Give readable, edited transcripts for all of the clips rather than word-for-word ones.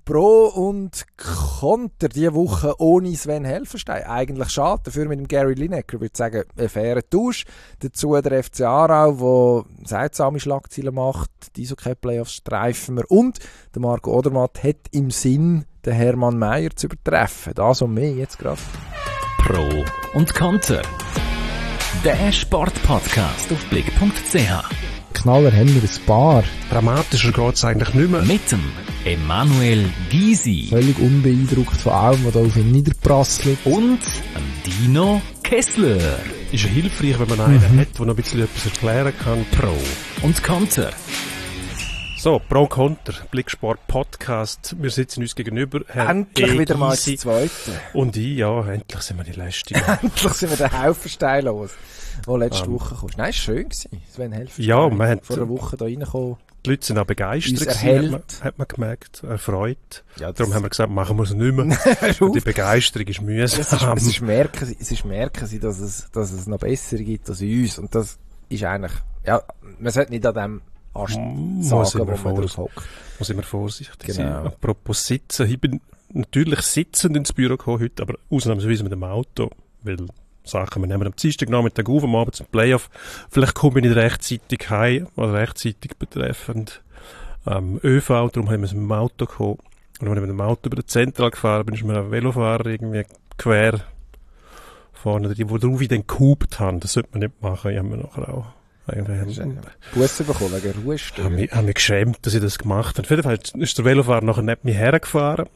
Pro und Konter diese Woche ohne Sven Helfenstein. Eigentlich schade. Dafür mit dem Gary Lineker, würde ich sagen, ein fairer Tausch. Dazu der FC Aarau, der seltsame Schlagzeilen macht. Die Eishockey-Playoffs streifen wir. Und der Marco Odermatt hat im Sinn, den Hermann Meier zu übertreffen. Das und mehr jetzt gerade. Pro und Konter. Der Sportpodcast auf blick.ch. Knaller haben wir ein paar. Dramatischer geht es eigentlich nicht mehr. Mit dem Emanuel Gysi. Völlig unbeeindruckt von allem, was da auf ihn niederprasselt. Und Dino Kessler. Ist ja hilfreich, wenn man einen hat, der noch ein bisschen etwas erklären kann. Pro und Konter. So, Pro und Konter, Blicksport Podcast. Wir sitzen uns gegenüber. Herr Endlich wieder mal das Gysi Zweite. Und ich, ja, endlich sind wir die Leistung. Endlich sind wir den Helfenstein los, der letzte Woche kam. Nein, es war schön gewesen. Sven Helfenstein. Ja, wir haben vor einer Woche da reingekommen. Die Leute sind auch begeistert Uns gewesen, hat man gemerkt, erfreut. Ja, Darum haben wir gesagt, machen wir es nicht mehr. Und die Begeisterung ist mühsam. Es ist merken sie, dass es noch besser gibt als uns. Und das ist eigentlich, ja, man sollte nicht an dem sagen, wo man drauf hockt. Muss immer vorsichtig sein. Genau. Apropos Sitzen, ich bin natürlich sitzend ins Büro gekommen heute, aber ausnahmsweise mit dem Auto, weil Sachen, wir nehmen am Dienstagnachmittag auf, am Abend zum Playoff. Vielleicht komme ich nicht rechtzeitig heim, oder rechtzeitig betreffend ÖV, darum haben wir es mit dem Auto gekommen. Und wenn ich mit dem Auto über den Zentral gefahren bin, ist mir ein Velofahrer irgendwie quer vorne, die drauf ich dann gehupt haben. Das sollte man nicht machen, ich habe mir nachher auch Busse bekommen wegen Ruhestörung. Ich habe mich geschämt, dass ich das gemacht habe. Auf jeden Fall ist der Velofahrer nachher neben mir hergefahren.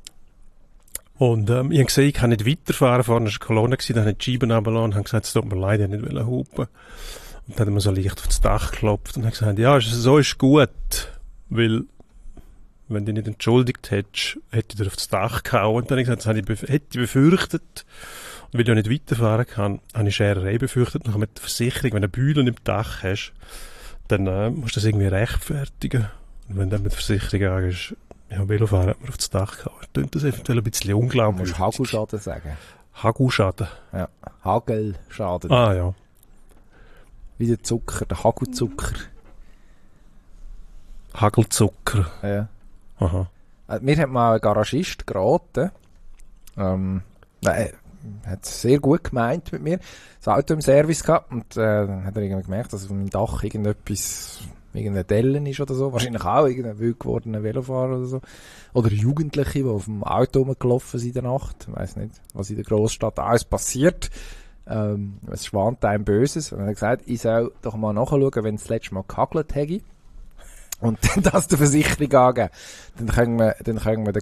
Und ich habe gesehen, ich kann nicht weiterfahren. Vorne war eine Kolonne, dann habe ich die Scheiben runtergelassen und habe gesagt, es tut mir leid, ich wollte nicht hupen. Und dann hat er mir so leicht auf das Dach geklopft und hat gesagt, ja, so ist gut, weil wenn du dich nicht entschuldigt hättest, hätte ich dir auf das Dach gehauen. Und dann habe ich gesagt, das hätte ich befürchtet. Und weil ich auch nicht weiterfahren kann, habe ich Schererei befürchtet. Nachher mit der Versicherung, wenn du Bühlen im Dach hast, dann musst du das irgendwie rechtfertigen. Und wenn du dann mit der Versicherung angehst, ja, Velofahren hat man auf das Dach gehauen, klingt das eventuell ein bisschen unglaublich. Du musst Hagelschaden sagen. Hagelschaden? Ja, Hagelschaden. Ah, ja. Wie der Zucker, der Hagelzucker. Hagelzucker. Ja. Aha. Mir hat mal ein Garagist geraten. Hat es sehr gut gemeint mit mir. Das Auto im Service gehabt und dann hat er irgendwie gemerkt, dass auf meinem Dach irgendeine Dellen ist oder so. Wahrscheinlich auch irgendein wild gewordener Velofahrer oder so. Oder Jugendliche, die auf dem Auto rumgelaufen sind in der Nacht. Ich weiss nicht, was in der Großstadt alles passiert. Es schwant einem Böses. Und er hat gesagt, ich soll doch mal nachschauen, wenn es das letzte Mal gehagelt hätte. Und dann das der Versicherung angeben. Dann können wir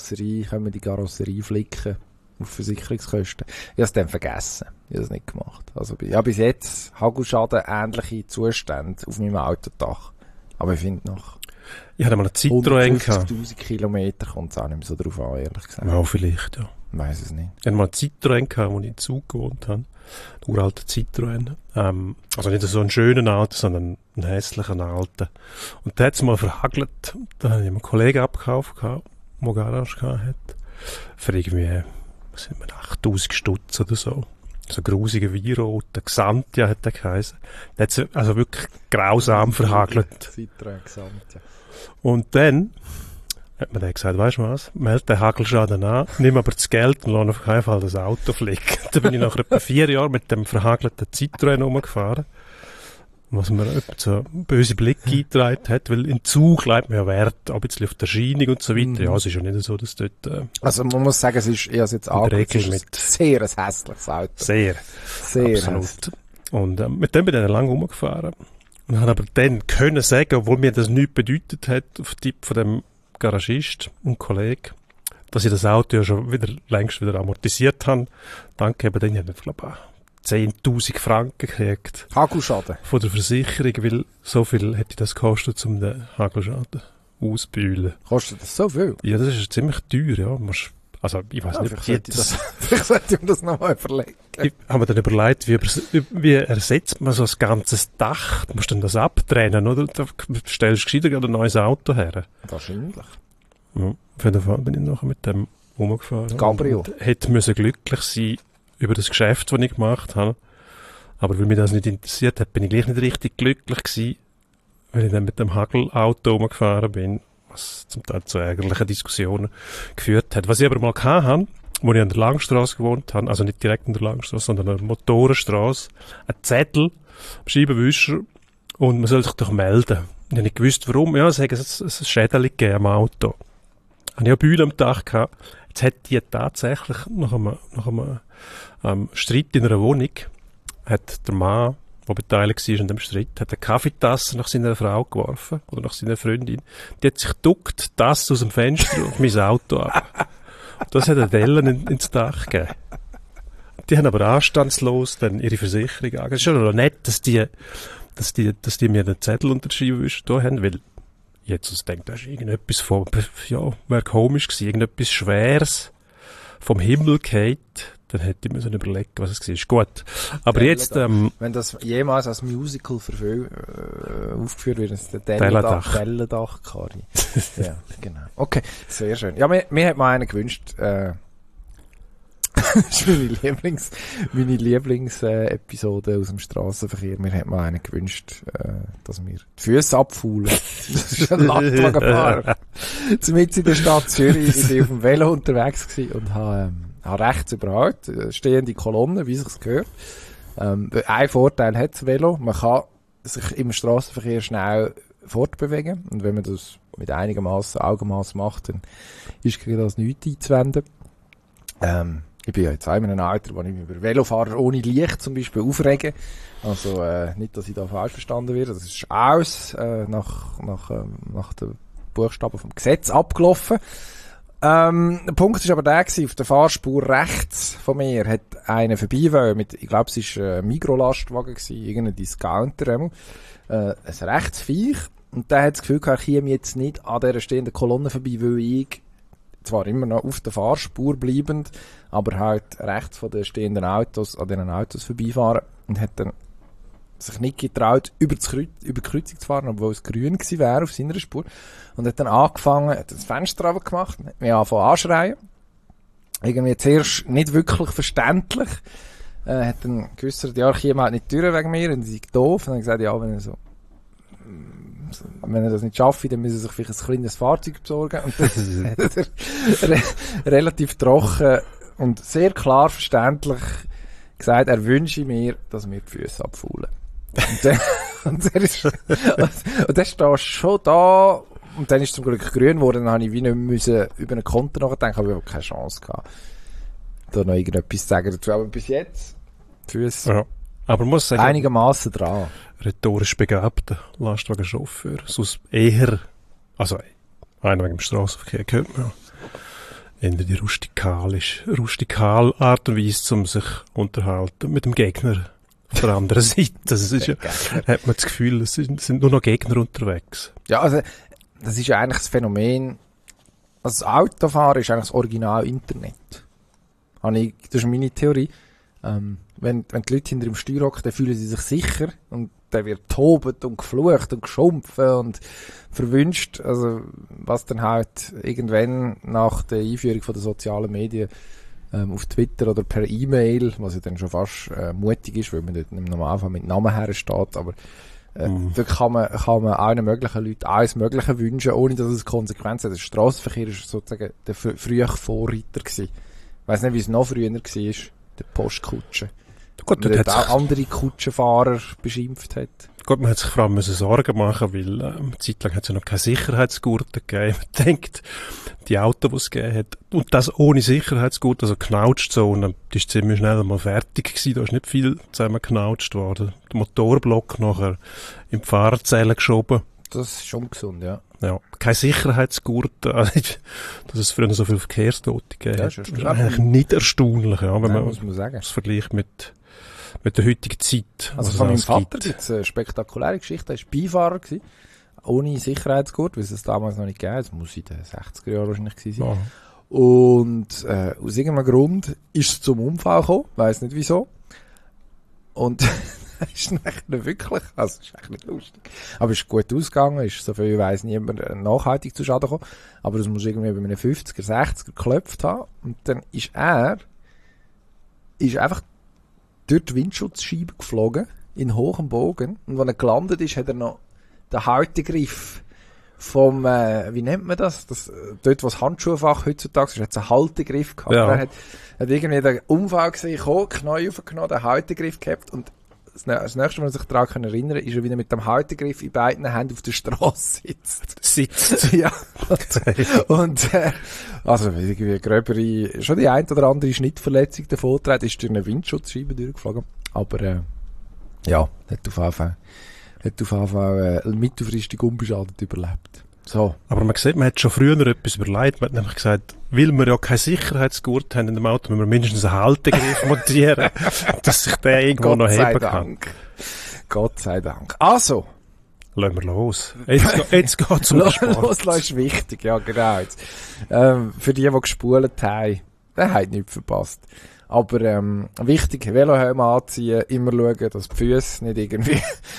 die Karosserie flicken. Auf Versicherungskosten. Ich habe es dann vergessen. Ich habe es nicht gemacht. Also, ich habe bis jetzt Hagelschaden ähnliche Zustände auf meinem Autodach. Aber ich finde noch Ich hatte mal einen Citroën gehabt. 150'000 Kilometer kommt es auch nicht mehr so drauf an, ehrlich gesagt. Ja, vielleicht, ja. Ich weiss es nicht. Ich hatte mal einen Citroën gehabt, wo ich in Zug gewohnt habe. Ein uralter Citroën. Also nicht so einen schönen alten, sondern einen hässlichen alten. Und der hat es mal verhagelt. Da habe ich einen Kollegen abgekauft, der Garage hatte. Für irgendwie, was sind wir, 8'000 Stutz oder so. So ein grusiger Weinrot, der Xantia hat der geheißen. Der hat es also wirklich grausam verhagelt. Citroën Xantia. Und dann hat man dann gesagt, weisst du was, meld den Hagelschaden an, nimm aber das Geld und lass auf keinen Fall das Auto flicken. Dann bin ich nach etwa 4 Jahren mit dem verhagelten Citroën rumgefahren, was mir so böse Blick eingetragen hat, weil in Zug legt man ja Wert, ein bisschen auf die Erscheinung und so weiter. Ja, es ist ja nicht so, dass dort also man muss sagen, es ist, ich habe es jetzt angeschaut, es ist sehr ein hässliches Auto. Sehr absolut. Hässlich. Und mit dem bin ich dann lange rumgefahren. Und habe aber dann können sagen, obwohl mir das nichts bedeutet hat, auf Tipp von dem Garagist und Kollege, dass ich das Auto ja schon längst wieder amortisiert habe. Danke eben, dann habe ich, glaube ich, 10'000 Franken gekriegt. Hagelschaden? Von der Versicherung, weil so viel hätte das gekostet, um den Hagelschaden auszubühlen. Kostet das so viel? Ja, das ist ziemlich teuer, ja. Also, ich weiss nicht, vielleicht sollte ich mir das nochmal überlegen. Ich habe mir dann überlegt, wie ersetzt man so ein ganzes Dach? Du musst dann das abtrennen, oder? Da stellst du gescheiter gerade ein neues Auto her. Wahrscheinlich. Ja, auf jeden Fall bin ich nachher mit dem rumgefahren. Cabrio. Hätte müssen glücklich sein über das Geschäft, das ich gemacht habe. Aber weil mich das nicht interessiert hat, bin ich gleich nicht richtig glücklich gewesen, weil ich dann mit dem Hagelauto rumgefahren bin. was zum Teil zu ärgerlichen Diskussionen geführt hat. Was ich aber mal hatte, wo ich an der Langstrasse gewohnt habe, also nicht direkt an der Langstrasse, sondern an der Motorenstrasse, ein Zettel am Scheibenwischer und man soll sich doch melden. Ich habe nicht gewusst, warum. Ja, es hat ein Schädel gegeben am Auto. Habe ich eine Bühne am Dach gehabt. Jetzt hat die tatsächlich nach einem Streit in einer Wohnung, hat der Mann, der beteiligt war an dem Streit, hat eine Kaffeetasse nach seiner Frau geworfen oder nach seiner Freundin. Die hat sich geduckt, die Tasse aus dem Fenster auf mein Auto ab. Das hat eine Dellen ins Dach gegeben. Die haben aber anstandslos dann ihre Versicherung angegeben. Es ist schon noch nett, dass die mir den Zettel unterschrieben haben, weil jetzt denkt, da ist irgendetwas von, ja, wäre komisch gewesen, irgendetwas Schweres vom Himmel geht, dann hätte ich mir so überlegen, was es war. Ist gut. Aber jetzt, wenn das jemals als Musical aufgeführt wird, ist es der Dellendach-Kari. Ja, genau. Okay, sehr schön. Ja, mir hat mal einen gewünscht, das ist meine Lieblingsepisode aus dem Strassenverkehr. Mir hat mal einen gewünscht, dass wir die Füße abfaulen. Das ist ein Lastwagenfahrer. Mitten in der Stadt Zürich, ich bin auf dem Velo unterwegs gewesen und habe rechts überholt, stehende Kolonne, wie sich's gehört. Ein Vorteil hat das Velo, man kann sich im Strassenverkehr schnell fortbewegen und wenn man das mit einigermaßen Augenmaß macht, dann ist gegen das nichts einzuwenden. Ich bin ja jetzt auch in einem Alter, wo ich mich über Velofahrer ohne Licht zum Beispiel aufrege. Also nicht, dass ich da falsch verstanden werde. Das ist alles nach den Buchstaben vom Gesetz abgelaufen. Der Punkt ist aber der gewesen, auf der Fahrspur rechts von mir hat einer vorbei wollen mit, ich glaube, es war ein Mikrolastwagen gewesen, irgendein Discounter, ein Rechtsviech. Und der hat das Gefühl gehabt, ich käme jetzt nicht an dieser stehenden Kolonne vorbei, weil ich zwar immer noch auf der Fahrspur bleibend, aber halt rechts von den stehenden Autos, an diesen Autos vorbeifahren und hat dann sich nicht getraut, über die Kreuzung zu fahren, obwohl es grün gewesen wäre auf seiner Spur. Und hat dann angefangen, hat das Fenster runtergemacht, hat mich angefangen anschreien. Irgendwie zuerst nicht wirklich verständlich. Hat dann geäussert, ja, ich käme halt nicht durch wegen mir, und sie sind doof. Und dann gesagt, ja, wenn er das nicht schafft, dann müssen sie sich vielleicht ein kleines Fahrzeug besorgen. Und dann hat er relativ trocken und sehr klar verständlich gesagt, er wünsche mir, dass wir die Füße abfaulen. Und dann stehst du schon da, und dann ist es zum Glück grün geworden, dann habe ich wie nicht mehr über einen Konter nachdenken, aber ich habe keine Chance gehabt, da noch irgendetwas zu sagen dazu. Aber bis jetzt, Füße. Ja. Aber muss sagen, einigermaßen dran. Rhetorisch begabter Lastwagenchauffeur. Sonst eher, also einer wegen dem Strassenverkehr gehört man ja, eher die rustikal Art und Weise, um sich unterhalten mit dem Gegner auf der anderen Seite. Das ist ja, hat man das Gefühl, es sind nur noch Gegner unterwegs. Ja, also das ist ja eigentlich das Phänomen, also das Autofahren ist eigentlich das Original-Internet. Das ist meine Theorie. Wenn die Leute hinter dem Steuer hocken, dann fühlen sie sich sicher und dann wird tobend und geflucht und geschumpfen und verwünscht. Also, was dann halt irgendwann nach der Einführung von den sozialen Medien auf Twitter oder per E-Mail, was ja dann schon fast mutig ist, weil man dort im Normalfall mit Namen her steht, aber da kann man allen möglichen Leuten alles Mögliche wünschen, ohne dass es Konsequenzen hat. Der Strassenverkehr war sozusagen der frühe Vorreiter gewesen. Ich weiss nicht, wie es noch früher war, der Postkutsche. Gut, dort auch andere Kutschenfahrer beschimpft hat. Gut, man hat sich vor allem Sorgen machen, weil eine Zeit lang hat es ja noch keine Sicherheitsgurte gegeben. Man denkt, die Autos, die es gegeben hat, und das ohne Sicherheitsgurt, also Knautschzone, die ist ziemlich schnell mal fertig gewesen, da ist nicht viel zusammengeknautscht worden. Der Motorblock nachher in die Fahrerzelle geschoben. Das ist schon gesund, ja. Ja, kein Sicherheitsgurt, dass es früher so viele Verkehrstote gegeben hat. Das ist eigentlich nicht erstaunlich, ja, wenn man das vergleicht mit der heutigen Zeit. Also von meinem Vater gibt es eine spektakuläre Geschichte. Er war Beifahrer gewesen, ohne Sicherheitsgurt, weil es damals noch nicht gegeben hat. Das muss in den 60er Jahren wahrscheinlich gewesen sein. Ja. Und aus irgendeinem Grund ist es zum Unfall gekommen, weiss nicht wieso. Und das ist nicht wirklich, also ist eigentlich nicht lustig. Aber es ist gut ausgegangen, ist, so viel ich weiss, niemand nachhaltig zu Schaden gekommen. Aber das muss irgendwie bei einem 50er, 60er geklopft haben. Und dann ist er einfach durch die Windschutzscheibe geflogen, in hohem Bogen. Und wenn er gelandet ist, hat er noch den Haltegriff vom, wie nennt man das? Dort, wo das Handschuhfach heutzutage ist, hat es einen Haltegriff gehabt. Ja. Er hat irgendwie den Unfall gesehen, Knie aufgenommen, den Haltegriff gehabt und das nächste, was ich sich daran erinnern kann, ist er wieder mit dem Haltegriff in beiden Händen auf der Straße sitzt. Ja. Und also irgendwie gröbere, schon die ein oder andere Schnittverletzung davon trägt, ist durch eine Windschutzscheibe durchgeflogen. Aber ja, hat auf jeden Fall mittelfristig unbeschadet überlebt. So. Aber man sieht, man hat schon früher etwas überlegt. Man hat nämlich gesagt, weil wir ja keine Sicherheitsgurt haben in dem Auto, müssen wir mindestens einen Haltegriff montieren, dass sich der irgendwo noch heben kann. Gott sei Dank. Also. Lassen wir los. Jetzt geht's um den Sport. Los ist wichtig, ja genau. Jetzt. Für die gespult haben, der hat nichts verpasst. Aber wichtig, Velohelm anziehen, immer schauen, dass die Füße nicht irgendwie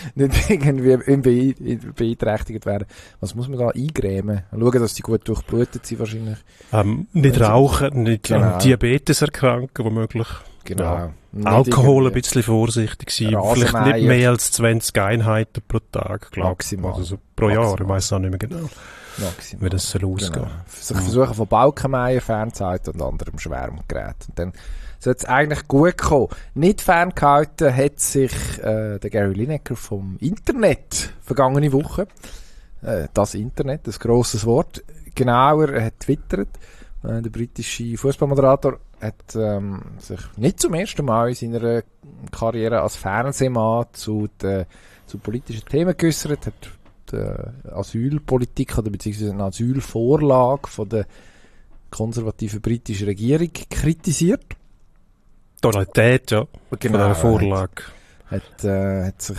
beeinträchtigt werden. Was muss man da eingrämen? Schauen, dass die gut durchblutet sind wahrscheinlich. Nicht rauchen, nicht genau. Diabetes erkranken, womöglich. Genau. Ja. Alkohol ein bisschen vorsichtig sein. Vielleicht nicht mehr als 20 Einheiten pro Tag, glaube ich. Maximal. Also so pro Jahr, ich weiss auch nicht mehr genau. Maximal. Wie das soll ausgehen. Genau. Sich versuchen von Balkenmeier fernzuhalten und anderem Schwärmgerät. Und dann sollte es eigentlich gut kommen. Nicht ferngehalten hat sich der Gary Lineker vom Internet vergangene Woche. Das Internet, ein grosses Wort. Genauer, er hat twittert. Der britische Fußballmoderator hat sich nicht zum ersten Mal in seiner Karriere als Fernsehmann zu politischen Themen geäussert, hat die Asylpolitik oder beziehungsweise eine Asylvorlage von der konservativen britischen Regierung kritisiert. Tonalität, ja, Genau, von der Vorlage. Hat sich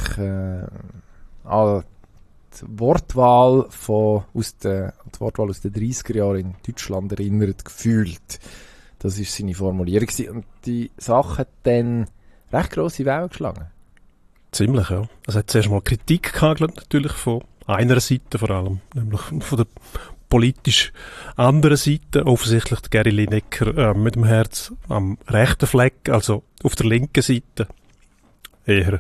an die Wortwahl aus den 30er Jahren in Deutschland erinnert gefühlt. Das war seine Formulierung gewesen. Und die Sache hat dann recht grosse Wellen geschlagen. Ziemlich, ja. Es hat zuerst mal Kritik gehabt, natürlich von einer Seite vor allem, nämlich von der politisch anderen Seite. Offensichtlich der Gary Lineker mit dem Herz am rechten Fleck, also auf der linken Seite eher.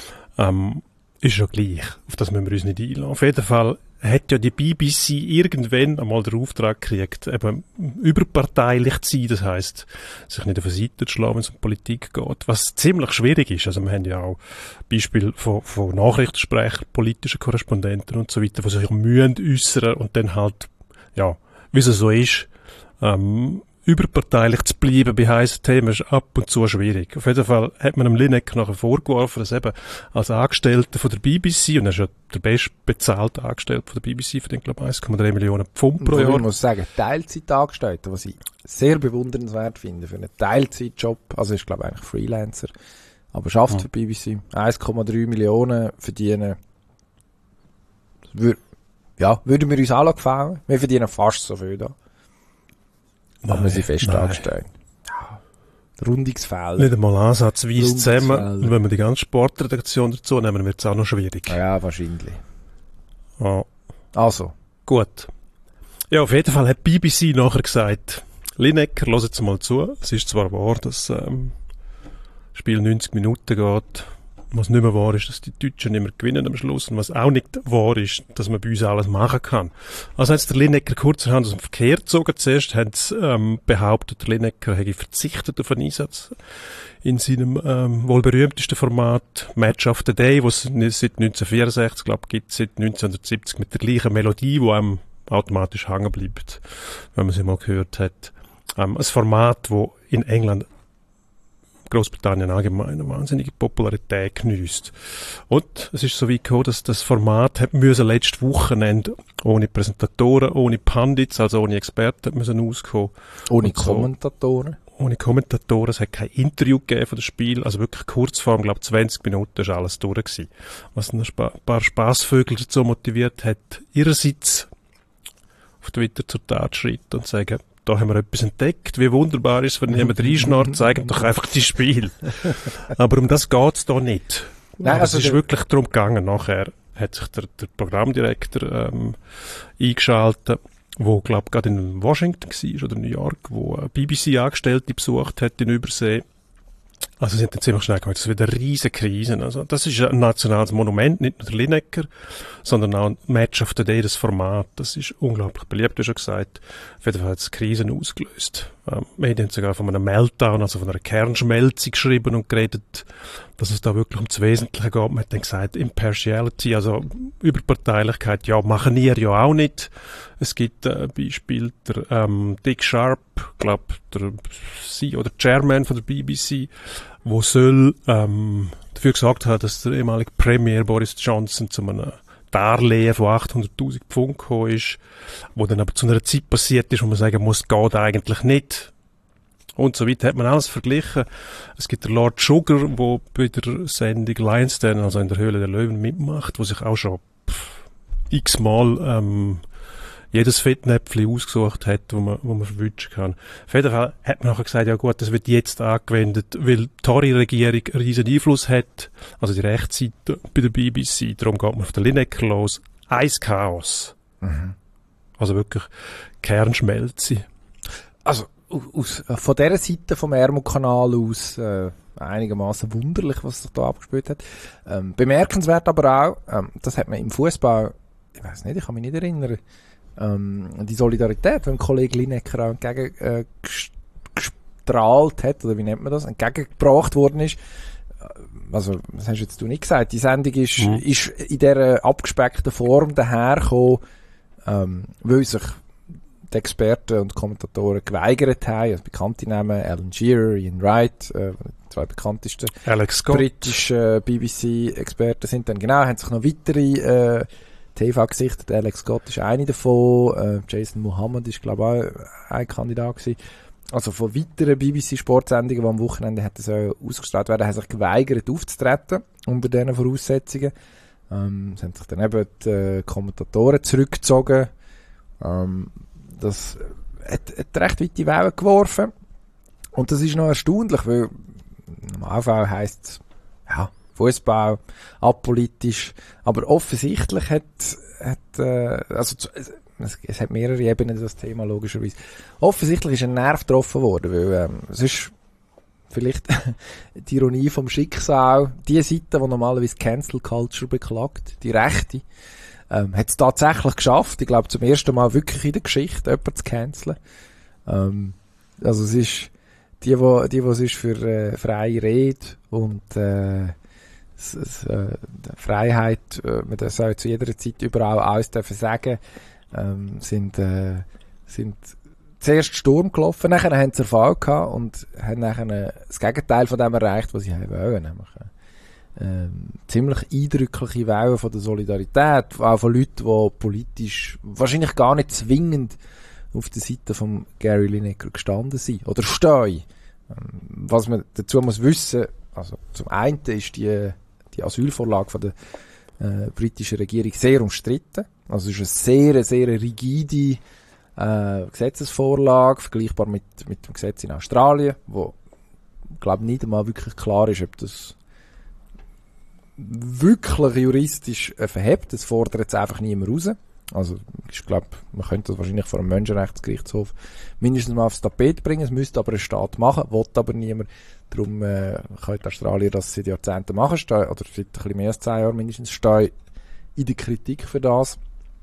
Ist ja gleich, auf das müssen wir uns nicht einlassen. Auf jeden Fall hat ja die BBC irgendwann einmal den Auftrag gekriegt, eben überparteilich zu sein, das heisst, sich nicht auf eine Seite zu schlagen, wenn es um Politik geht, was ziemlich schwierig ist. Also wir haben ja auch Beispiele von Nachrichtensprechern, politischen Korrespondenten und so weiter, die sich mühen äußern und dann halt, ja, wie es so ist, überparteilich zu bleiben bei heissen Themen ist ab und zu schwierig. Auf jeden Fall hat man dem Lineker nachher vorgeworfen, dass eben als Angestellter von der BBC, und er ist ja der bestbezahlte Angestellte von der BBC, für den glaube ich 1,3 Millionen Pfund pro Jahr. Ich muss sagen, Teilzeitangestellte, was ich sehr bewundernswert finde für einen Teilzeitjob, also ist glaube ich eigentlich Freelancer, aber schafft für die BBC, 1,3 Millionen verdienen, würden wir uns alle gefallen. Wir verdienen fast so viel da. Aber wir sind fest angestellt. Ja. Rundungsfehler. Nicht einmal ansatzweise zusammen. Und wenn wir die ganze Sportredaktion dazu nehmen, wird es auch noch schwierig. Ja, wahrscheinlich. Ja. Also. Gut. Ja, auf jeden Fall hat BBC nachher gesagt, Lineker, hört jetzt mal zu. Es ist zwar wahr, dass das Spiel 90 Minuten geht. Was nicht mehr wahr ist, dass die Deutschen nicht mehr gewinnen am Schluss. Und was auch nicht wahr ist, dass man bei uns alles machen kann. Also hat der Lineker kurzerhand aus dem Verkehr gezogen. Zuerst haben sie behauptet, der Lineker hätte verzichtet auf einen Einsatz in seinem wohl berühmtesten Format Match of the Day, was es seit 1964, glaube ich, gibt, seit 1970 mit der gleichen Melodie, die einem automatisch hängen bleibt, wenn man sie mal gehört hat. Ein Format, wo in England, Großbritannien allgemein eine wahnsinnige Popularität geniesst. Und es ist so weit gekommen, dass das Format hat müssen letztes Wochenende ohne Präsentatoren, ohne Pandits, also ohne Experten müssen auskommen. Ohne Kommentatoren? Ohne Kommentatoren. Es hat kein Interview gegeben von dem Spiel. Also wirklich Kurzform, glaube 20 Minuten ist alles durch gewesen. Was ein paar Spassvögel dazu motiviert hat, ihrerseits auf Twitter zur Tat zu schreiten und zu sagen, da haben wir etwas entdeckt, wie wunderbar ist, wenn jemand reinschnarrt, zeigen doch einfach die Spiel. Aber um das geht's da nicht. Nein, also es ist wirklich darum gegangen. Nachher hat sich der Programmdirektor eingeschaltet, wo, glaube ich, gerade in Washington war oder New York, wo BBC-Angestellte besucht hat in Übersee. Also sie haben dann ziemlich schnell gemerkt, das wird eine riesige Krise. Also das ist ein nationales Monument, nicht nur der Lineker, sondern auch ein Match of the Day, das Format. Das ist unglaublich beliebt, du hast schon gesagt. Auf jeden Fall hat es Krisen ausgelöst. Medien haben sogar von einem Meltdown, also von einer Kernschmelze geschrieben und geredet, dass es da wirklich um das Wesentliche geht. Man hat dann gesagt, Impartiality, also Überparteilichkeit, ja, machen wir ja auch nicht. Es gibt Beispiel, der Dick Sharp, glaube der CEO oder Chairman von der BBC, wo soll dafür gesagt haben, dass der ehemalige Premier Boris Johnson zu einem Darlehen von 800'000 Pfund gekommen ist, wo dann aber zu einer Zeit passiert ist, wo man sagen muss, geht eigentlich nicht. Und so weiter hat man alles verglichen. Es gibt den Lord Sugar, der bei der Sendung Lion's Den, also in der Höhle der Löwen, mitmacht, wo sich auch schon x-mal jedes Fettnäpfchen ausgesucht hat, wo man verwünschen kann. Auf jeden Fall hat man nachher gesagt, ja gut, das wird jetzt angewendet, weil die Tory-Regierung einen riesen Einfluss hat, also die Rechtsseite bei der BBC, darum geht man auf den Lineker los. Eischaos. Mhm. Also wirklich Kernschmelze. Also von dieser Seite vom Ärmelkanal aus einigermaßen wunderlich, was sich da abgespielt hat. Bemerkenswert aber auch, das hat man im Fußball, ich weiß nicht, ich kann mich nicht erinnern, die Solidarität, wenn Kollege Lineker auch entgegengestrahlt hat, oder wie nennt man das, entgegengebracht worden ist. Also, das hast jetzt du nicht gesagt. Die Sendung ist in dieser abgespeckten Form dahergekommen, weil sich die Experten und Kommentatoren geweigert haben. Also bekannte Namen, Alan Shearer, Ian Wright, zwei bekanntesten Alex Scott. Britische BBC-Experten sind dann haben sich noch weitere TV gesichtet. Alex Scott ist eine davon, Jason Mohammed ist glaube ich auch ein Kandidat gewesen. Also von weiteren BBC-Sportsendungen, die am Wochenende hätten so ausgestrahlt werden, haben sich geweigert aufzutreten unter diesen Voraussetzungen. Es haben sich dann eben die Kommentatoren zurückgezogen. Das hat recht weite Wellen geworfen. Und das ist noch erstaunlich, weil am Anfang heisst es, ja, Fußball, apolitisch, aber offensichtlich es hat mehrere Ebenen, das Thema, logischerweise. Offensichtlich ist ein Nerv getroffen worden, weil es ist vielleicht die Ironie vom Schicksal, die Seite, die normalerweise Cancel Culture beklagt, die Rechte, hat es tatsächlich geschafft, ich glaube zum ersten Mal wirklich in der Geschichte, jemanden zu canceln. Also es ist die sonst für freie Rede und Freiheit, man das soll zu jeder Zeit überall alles dürfen sagen, sind zuerst Sturm gelaufen, nachher haben sie Erfolg gehabt und haben nachher das Gegenteil von dem erreicht, was sie haben wollen, nämlich ziemlich eindrückliche Wellen von der Solidarität, auch von Leuten, die politisch wahrscheinlich gar nicht zwingend auf der Seite von Gary Lineker gestanden sind oder stehen. Was man dazu muss wissen, also zum einen ist die Asylvorlage von der britischen Regierung sehr umstritten. Also es ist eine sehr, sehr rigide Gesetzesvorlage, vergleichbar mit dem Gesetz in Australien, wo, glaube nicht einmal wirklich klar ist, ob das wirklich juristisch verhebt. Das fordert jetzt einfach niemand raus. Also ich glaube, man könnte das wahrscheinlich vor einem Menschenrechtsgerichtshof mindestens mal aufs Tapet bringen. Es müsste aber ein Staat machen, will aber niemand. Darum können die Australier das seit Jahrzehnten machen, oder seit ein bisschen mehr als 10 Jahren mindestens, stehen in der Kritik für das.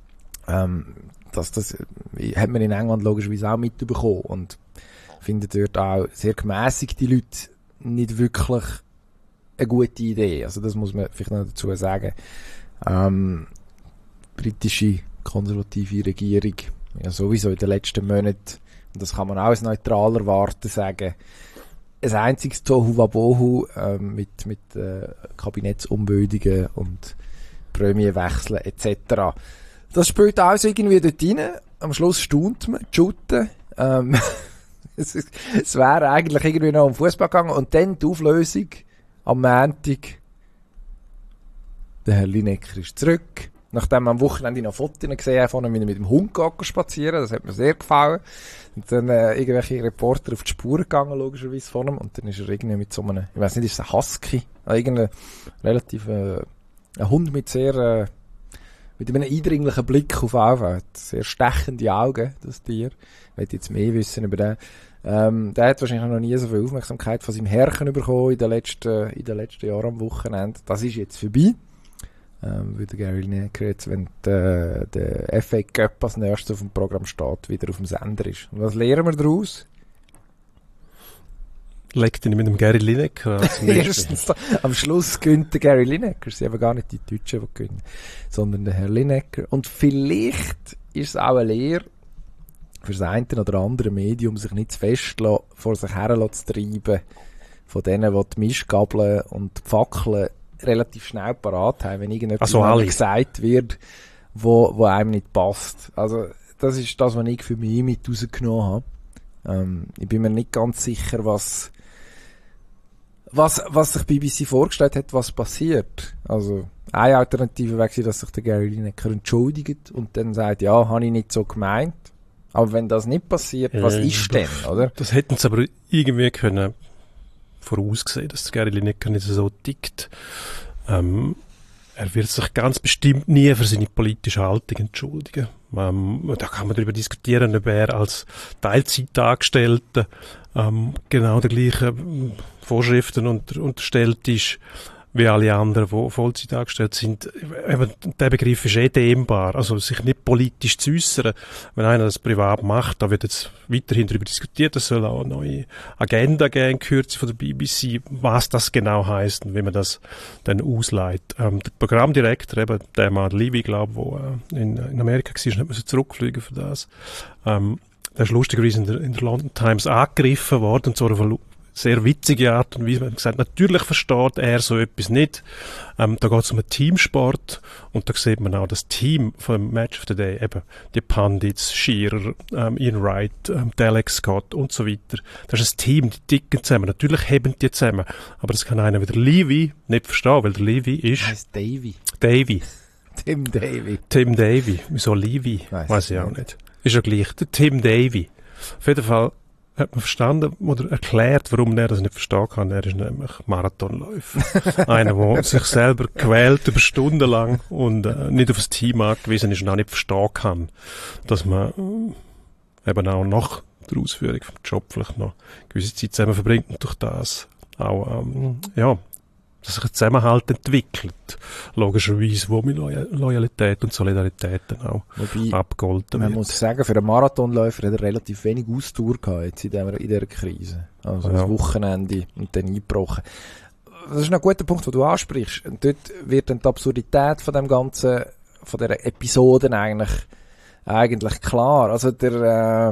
Das hat man in England logischerweise auch mitbekommen und findet dort auch sehr gemäßigte Leute nicht wirklich eine gute Idee. Also das muss man vielleicht noch dazu sagen. Britische konservative Regierung, ja sowieso in den letzten Monaten, und das kann man auch als neutraler Warte sagen, ein einziges Tohuwabohu mit Kabinettsumbildungen und Prämienwechseln etc. Das spielt alles irgendwie dort rein. Am Schluss staunt man, Schutten. Es wäre eigentlich irgendwie noch um Fußball gegangen und dann die Auflösung am Montag. Der Herr Lineker ist zurück. Nachdem man am Wochenende noch Fotos gesehen hat, von ihm mit dem Hund spazieren, das hat mir sehr gefallen. Und dann irgendwelche Reporter auf die Spur gegangen, logischerweise von ihm. Und dann ist er irgendwie mit so einem, ich weiß nicht, ist es ein Husky? Irgendein relativ, ein Hund mit sehr mit einem eindringlichen Blick auf Alpha. Sehr stechende Augen, das Tier. Ich will jetzt mehr wissen über den. Der hat wahrscheinlich noch nie so viel Aufmerksamkeit von seinem Herrchen bekommen in den letzten Jahren am Wochenende. Das ist jetzt vorbei. Weil der Gary Lineker jetzt, wenn der FA Cup als nächstes auf dem Programm steht, wieder auf dem Sender ist. Und was lernen wir daraus? Legt ihn mit dem Gary Lineker an. Erstens, am Schluss gönnt der Gary Lineker. Es sind eben gar nicht die Deutschen, die gewinnen, sondern der Herr Lineker. Und vielleicht ist es auch eine Lehre für das eine oder andere Medium, sich nicht zu fest vor sich her zu treiben, von denen, die die Mischgabeln und die Fackeln relativ schnell parat haben, wenn irgendetwas gesagt wird, wo einem nicht passt. Also, das ist das, was ich für mich mit rausgenommen habe. Ich bin mir nicht ganz sicher, was sich BBC vorgestellt hat, was passiert. Also, eine Alternative wäre, dass sich der Gary Lineker entschuldigt und dann sagt, ja, habe ich nicht so gemeint. Aber wenn das nicht passiert, was ist denn, oder? Das hätten sie aber irgendwie können vorausgesehen, dass der Gary Lineker nicht so tickt. Er wird sich ganz bestimmt nie für seine politische Haltung entschuldigen. Da kann man darüber diskutieren, ob er als Teilzeitangestellter genau der gleichen Vorschriften unterstellt ist wie alle anderen, die Vollzeit angestellt sind. Eben, der Begriff ist dehnbar. Also sich nicht politisch zu äußern. Wenn einer das privat macht, da wird jetzt weiterhin darüber diskutiert, es soll auch eine neue Agenda geben in Kürze von der BBC, was das genau heisst und wie man das dann ausleitet. Der Programmdirektor, eben der Mann Levy, glaube ich, der in Amerika war, nicht mehr zurückfliegen für das. Der ist lustigerweise in der London Times angegriffen worden, und so eine sehr witzige Art und Weise. Man hat gesagt, natürlich versteht er so etwas nicht. Da geht es um einen Teamsport und da sieht man auch das Team vom Match of the Day, eben die Pundits, Shearer, Ian Wright, Alex Scott und so weiter. Das ist ein Team, die ticken zusammen. Natürlich haben die zusammen, aber das kann einer wie der Levy nicht verstehen, weil der Levy ist... Heißt Davy. Davy. Tim Davy. Tim Davy. Wieso Levy? Weiß ich auch nicht. Ist ja gleich. Der Tim Davy. Auf jeden Fall hat man verstanden oder erklärt, warum er das nicht verstehen kann. Er ist nämlich Marathonläufer. Einer, der sich selber quält über Stunden lang und nicht auf das Team angewiesen ist und auch nicht verstehen kann, dass man eben auch nach der Ausführung vom Job vielleicht noch gewisse Zeit zusammen verbringt und durch das auch, dass sich ein Zusammenhalt entwickelt. Logischerweise, wo mit Loyalität und Solidarität dann auch abgegolten wird. Man muss sagen, für einen Marathonläufer hat er relativ wenig Ausdauer gehabt jetzt in dieser Krise. Also das Wochenende und dann eingebrochen. Das ist ein guter Punkt, den du ansprichst. Und dort wird dann die Absurdität von dem Ganzen, von dieser Episoden eigentlich klar. Also der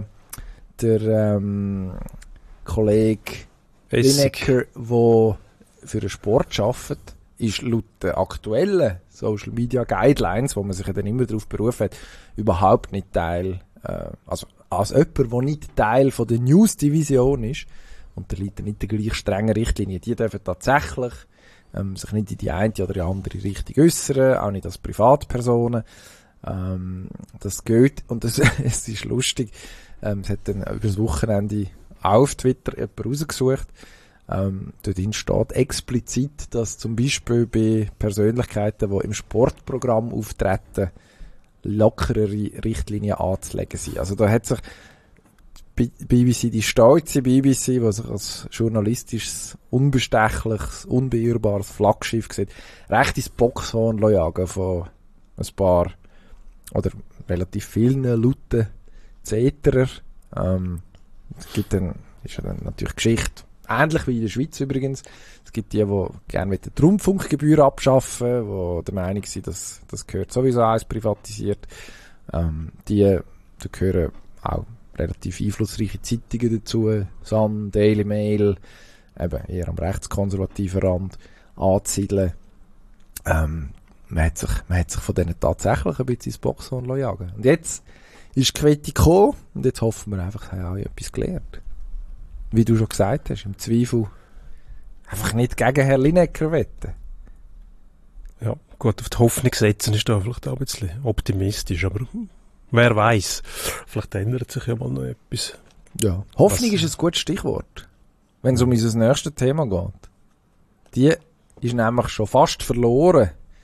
Kollege Lineker, der für einen Sport arbeitet, ist laut den aktuellen Social Media Guidelines, wo man sich ja dann immer darauf berufen hat, überhaupt nicht Teil, also als jemand, der nicht Teil von der News-Division ist, und der liegt nicht der gleich strengen Richtlinie, die dürfen tatsächlich sich nicht in die eine oder die andere Richtung äußern, auch nicht als Privatpersonen. Das geht, und es ist lustig, es hat dann über das Wochenende auf Twitter jemand rausgesucht. Dort steht explizit, dass zum Beispiel bei Persönlichkeiten, die im Sportprogramm auftreten, lockerere Richtlinien anzulegen sind. Also da hat sich BBC, die stolze BBC, die sich als journalistisches, unbestechliches, unbeirrbares Flaggschiff sieht, recht ins Boxhorn jagen von ein paar oder relativ vielen lauten Zeterer. Es gibt dann, ist ja dann natürlich Geschichte, ähnlich wie in der Schweiz übrigens. Es gibt die gerne die Rundfunkgebühr abschaffen, die der Meinung sind, dass das gehört sowieso alles privatisiert. Da gehören auch relativ einflussreiche Zeitungen dazu, Sun, Daily Mail, eben eher am rechtskonservativen Rand anzusiedeln. Man hat sich von denen tatsächlich ein bisschen ins Boxhorn jagen lassen. Und jetzt ist die Quette gekommen und jetzt hoffen wir einfach, haben wir etwas gelernt. Wie du schon gesagt hast, im Zweifel einfach nicht gegen Herrn Lineker wetten. Ja, gut, auf die Hoffnung setzen ist da vielleicht auch ein bisschen optimistisch, aber wer weiß, vielleicht ändert sich ja mal noch etwas. Ja, Hoffnung ist ein gutes Stichwort, wenn es um unser nächstes Thema geht. Die ist nämlich schon fast verloren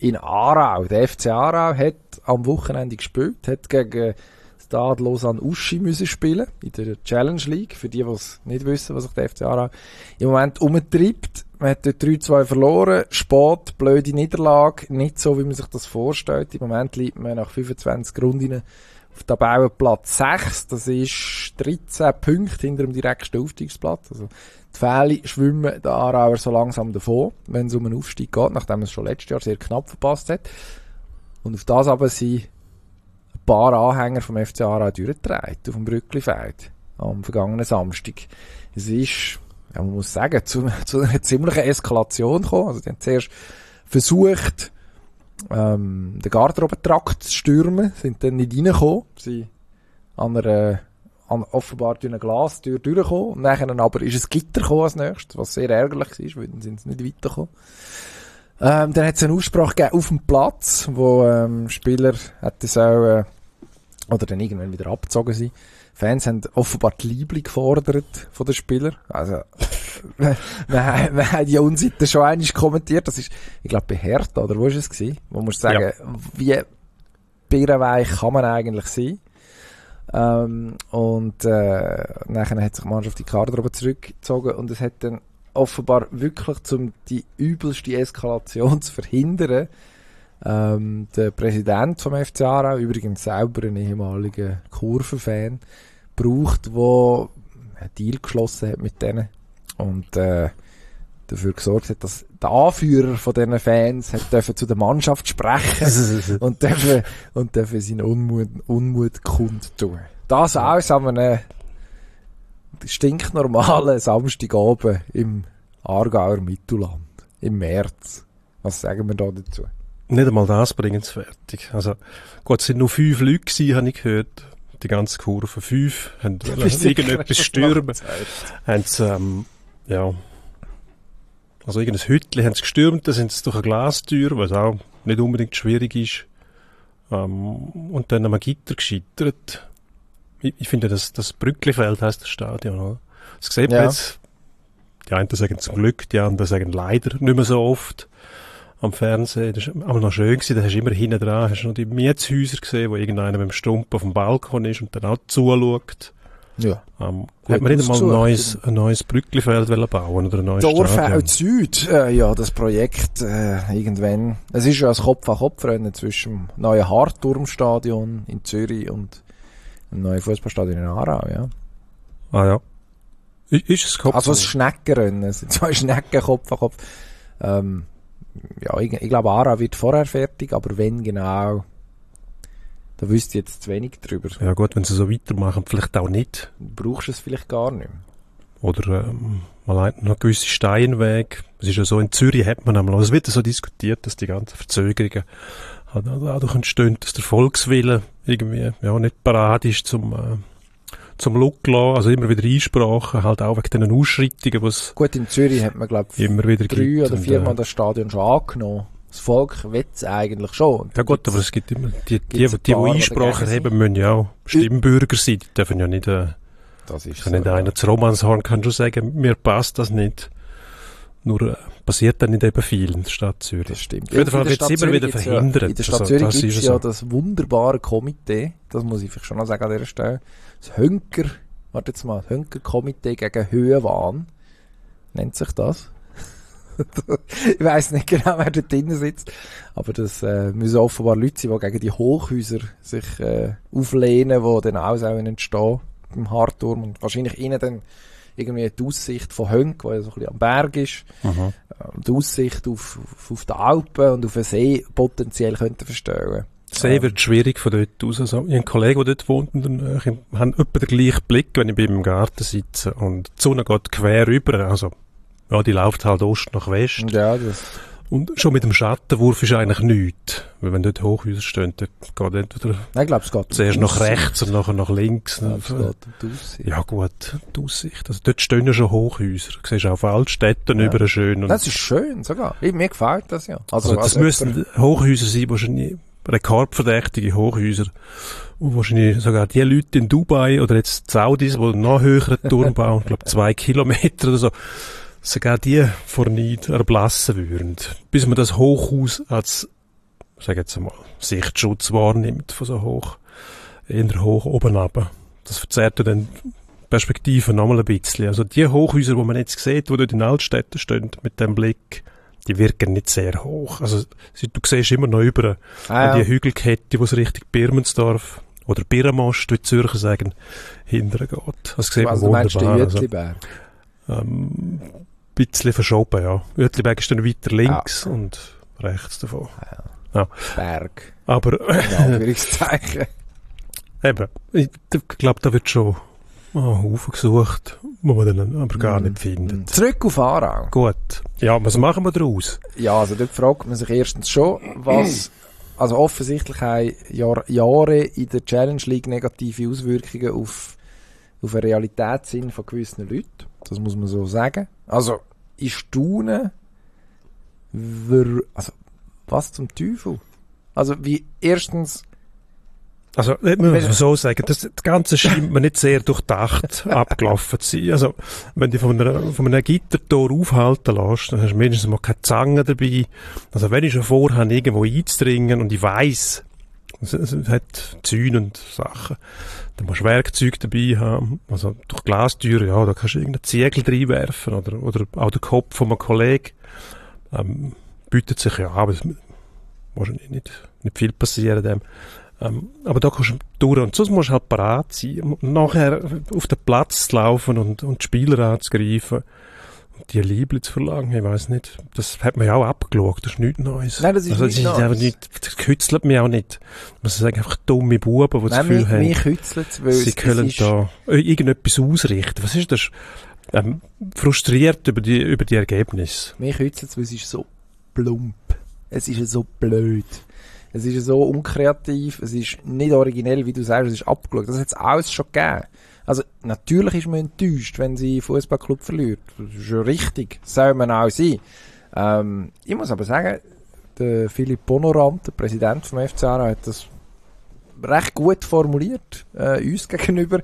in Aarau. Der FC Aarau hat am Wochenende gespielt, hat gegen Stade Lausanne-Uschi müssen spielen in der Challenge League. Für die es nicht wissen, was sich der FC Aarau im Moment umtreibt. Man hat dort 3-2 verloren, spät, blöde Niederlage, nicht so, wie man sich das vorstellt. Im Moment liegt man nach 25 Runden auf Tabellenplatz 6. Das ist 13 Punkte hinter dem direkten Aufstiegsplatz. Also die Fälle schwimmen der Aarauer so langsam davon, wenn es um einen Aufstieg geht, nachdem es schon letztes Jahr sehr knapp verpasst hat. Und auf das aber sind ein paar Anhänger vom FC Aarau durchgetragen auf dem Brücklifeld am vergangenen Samstag. Es ist, ja, man muss sagen, zu einer ziemlichen Eskalation gekommen. Also die haben zuerst versucht, den Garderobentrakt zu stürmen, sind dann nicht reingekommen, sie offenbar durch eine Glastür durchgekommen, und nachher aber ist ein Gitter gekommen als nächstes, was sehr ärgerlich war, weil dann sind sie nicht weitergekommen. Dann hat es einen Aussprache gegeben auf dem Platz, wo Spieler hätten sollen, oder dann irgendwann wieder abgezogen sein. Fans haben offenbar die Liebling gefordert von den Spielern. Also, wir haben die Unseite schon einmal kommentiert. Das ist, ich glaube, bei Hertha, oder wo ist es gewesen? Wo man sagen, wie birrenweich kann man eigentlich sein? Nachher hat sich die Mannschaft die Garderobe zurückgezogen, und es hat dann offenbar wirklich, um die übelste Eskalation zu verhindern, der Präsident vom FC Aarau, übrigens selber ein ehemaliger Kurvenfan, braucht, der einen Deal geschlossen hat mit denen und dafür gesorgt hat, dass der Anführer von diesen Fans hat zu der Mannschaft sprechen und dürfen seinen Unmut kundtun. Das alles an einem stinknormalen Samstagabend im Aargauer Mittelland im März. Was sagen wir da dazu? Nicht einmal das bringen sie fertig. Also, gut, es sind nur 5 Leute gewesen, habe ich gehört. Die ganze Kurve. 5 haben irgendetwas stürmen. Haben sie, also irgendein Hütchen haben sie gestürmt, da sind sie durch eine Glastür, was auch nicht unbedingt schwierig ist. Und dann am Gitter gescheitert. Ich finde, das Brücklifeld heisst das Stadion, oder? Das sieht man jetzt. Die einen sagen zum Glück, die anderen sagen leider nicht mehr so oft am Fernsehen. Das war aber noch schön gewesen, da hast du immer hinten dran, hast du noch die Mietshäuser gesehen, wo irgendeiner mit dem Stump auf dem Balkon ist und dann auch zuschaut. Ja. Hat man nicht einmal ein neues Brücklifeld bauen oder ein neues Dorfeld Süd, das Projekt, irgendwann. Es ist ja ein Kopf-an-Kopf-Rennen zwischen dem neuen Hartturmstadion in Zürich und dem neuen Fußballstadion in Aarau, ja. Ah ja. Ist es Kopf? Also ein Schneckenrennen, es sind 2 Schnecken Kopf an Kopf. Ich glaube, Aarau wird vorher fertig, aber wenn genau, da wüsste ich jetzt zu wenig drüber. Ja gut, wenn sie so weitermachen, vielleicht auch nicht. Brauchst du es vielleicht gar nicht mehr. Oder man hat noch gewisse Steinwege. Es ist ja so, in Zürich hat man einmal, es wird ja so diskutiert, dass die ganzen Verzögerungen dadurch entstehen, dass der Volkswille irgendwie nicht parat ist zum Look lassen, also immer wieder Einsprachen, halt auch wegen den Ausschreitungen, was gut, in Zürich hat man, glaube ich, immer wieder 3 oder 4 Mal das Stadion schon angenommen. Das Volk will es eigentlich schon. Ja gut, aber es gibt immer, die Einsprachen haben, müssen ja auch Stimmbürger sein, die dürfen ja nicht, das ist kann so, nicht einer zu Romanshorn kann schon sagen, mir passt das nicht. Nur passiert dann nicht eben viel in der Stadt Zürich. Das stimmt. Auf jeden Fall wird es immer wieder verhindert. In der Stadt Zürich gibt es ja das wunderbare Komitee, das muss ich vielleicht schon noch sagen an dieser Stelle, das Hönker-Komitee gegen Höhenwahn, nennt sich das. Ich weiss nicht genau, wer dort drinnen sitzt, aber das müssen offenbar Leute sein, die gegen die Hochhäuser sich auflehnen, die dann auch entstehen im Hartturm und wahrscheinlich innen dann irgendwie die Aussicht von Hönk, die ja so ein bisschen am Berg ist, die Aussicht auf die Alpen und auf den See potenziell könnten verstehen. See wird schwierig von dort aus. Also, ich habe einen Kollegen, der dort wohnt, und ich habe etwa den gleichen Blick, wenn ich bei ihm im Garten sitze und die Sonne geht quer rüber, also ja, die läuft halt Ost nach West. Ja, das. Und schon mit dem Schattenwurf ist eigentlich nichts. Weil wenn dort Hochhäuser stehen, dann geht entweder ich glaube, es geht zuerst nach rechts und nachher nach links. Ja, es geht um die Aussicht. Ja gut, die Aussicht. Also dort stehen ja schon Hochhäuser. Du siehst auch auf Altstädten über schön. Und das ist schön sogar. Mir gefällt das ja. Also das müssen Hochhäuser sein, wahrscheinlich rekordverdächtige Hochhäuser. Und wahrscheinlich sogar die Leute in Dubai oder jetzt die Saudis, die noch höheren Turm bauen, ich glaube 2 Kilometer oder so, sogar die vor Neid erblassen würden. Bis man das Hochhaus als sag jetzt einmal, Sichtschutz wahrnimmt von so hoch, eher hoch oben runter. Das verzerrt ja dann die Perspektive nochmal ein bisschen. Also die Hochhäuser, die man jetzt sieht, die dort in Altstädten stehen, mit dem Blick, die wirken nicht sehr hoch. Also du siehst immer noch über die Hügelkette, wo es Richtung Birmensdorf oder Birrenmost, wie die Zürcher sagen, hinterher geht. Das sieht man wunderbar. Du Uetliberg? Bisschen verschoben, ja. Uetliberg ist dann weiter links und rechts davon. Ja. Berg. Aber Anführungszeichen. Eben, ich glaube, da wird schon Haufen gesucht, wo man dann aber gar nicht findet. Zurück auf Aarau. Gut. Ja, was machen wir daraus? Ja, also dort fragt man sich erstens schon, was, also offensichtlich haben Jahre in der Challenge League negative Auswirkungen auf den Realitätssinn von gewissen Leuten. Das muss man so sagen. Also, ich staune, also, was zum Teufel? Also, wie erstens, also, muss man so sagen, das Ganze scheint mir nicht sehr durchdacht abgelaufen zu sein. Also, wenn du von einem Gittertor aufhalten lässt, dann hast du mindestens mal keine Zange dabei. Also, wenn ich schon vorhabe, irgendwo einzudringen und ich weiss, es hat Zäune und Sachen, dann musst du Werkzeuge dabei haben. Also, durch Glastüren, ja, da kannst du irgendeinen Ziegel reinwerfen oder auch den Kopf von einem Kollegen. Bietet sich ja an, aber es muss nicht viel passieren dem. Aber da kannst du durch und sonst musst du halt parat sein. Und nachher auf den Platz zu laufen und die Spieler anzugreifen und die Liebe zu verlangen, ich weiss nicht. Das hat man ja auch abgeschaut, das ist nichts Neues. Nein, das ist also, nichts Neues. Das kützelt mich auch nicht. Man sagt einfach dumme Buben, die das Gefühl haben, mich kützelt, weil sie können da irgendetwas ausrichten. Was ist das? Frustriert über die Ergebnisse. Mich kützelt, weil es ist so plump. Es ist so blöd. Es ist so unkreativ, es ist nicht originell, wie du sagst, es ist abgeschaut. Das hat es alles schon gegeben. Also, natürlich ist man enttäuscht, wenn sie einen Fußballclub verliert. Das ist ja richtig. Das soll man auch sein. Ich muss aber sagen, der Philipp Bonorant, der Präsident vom FC Aarau, hat das recht gut formuliert, uns gegenüber.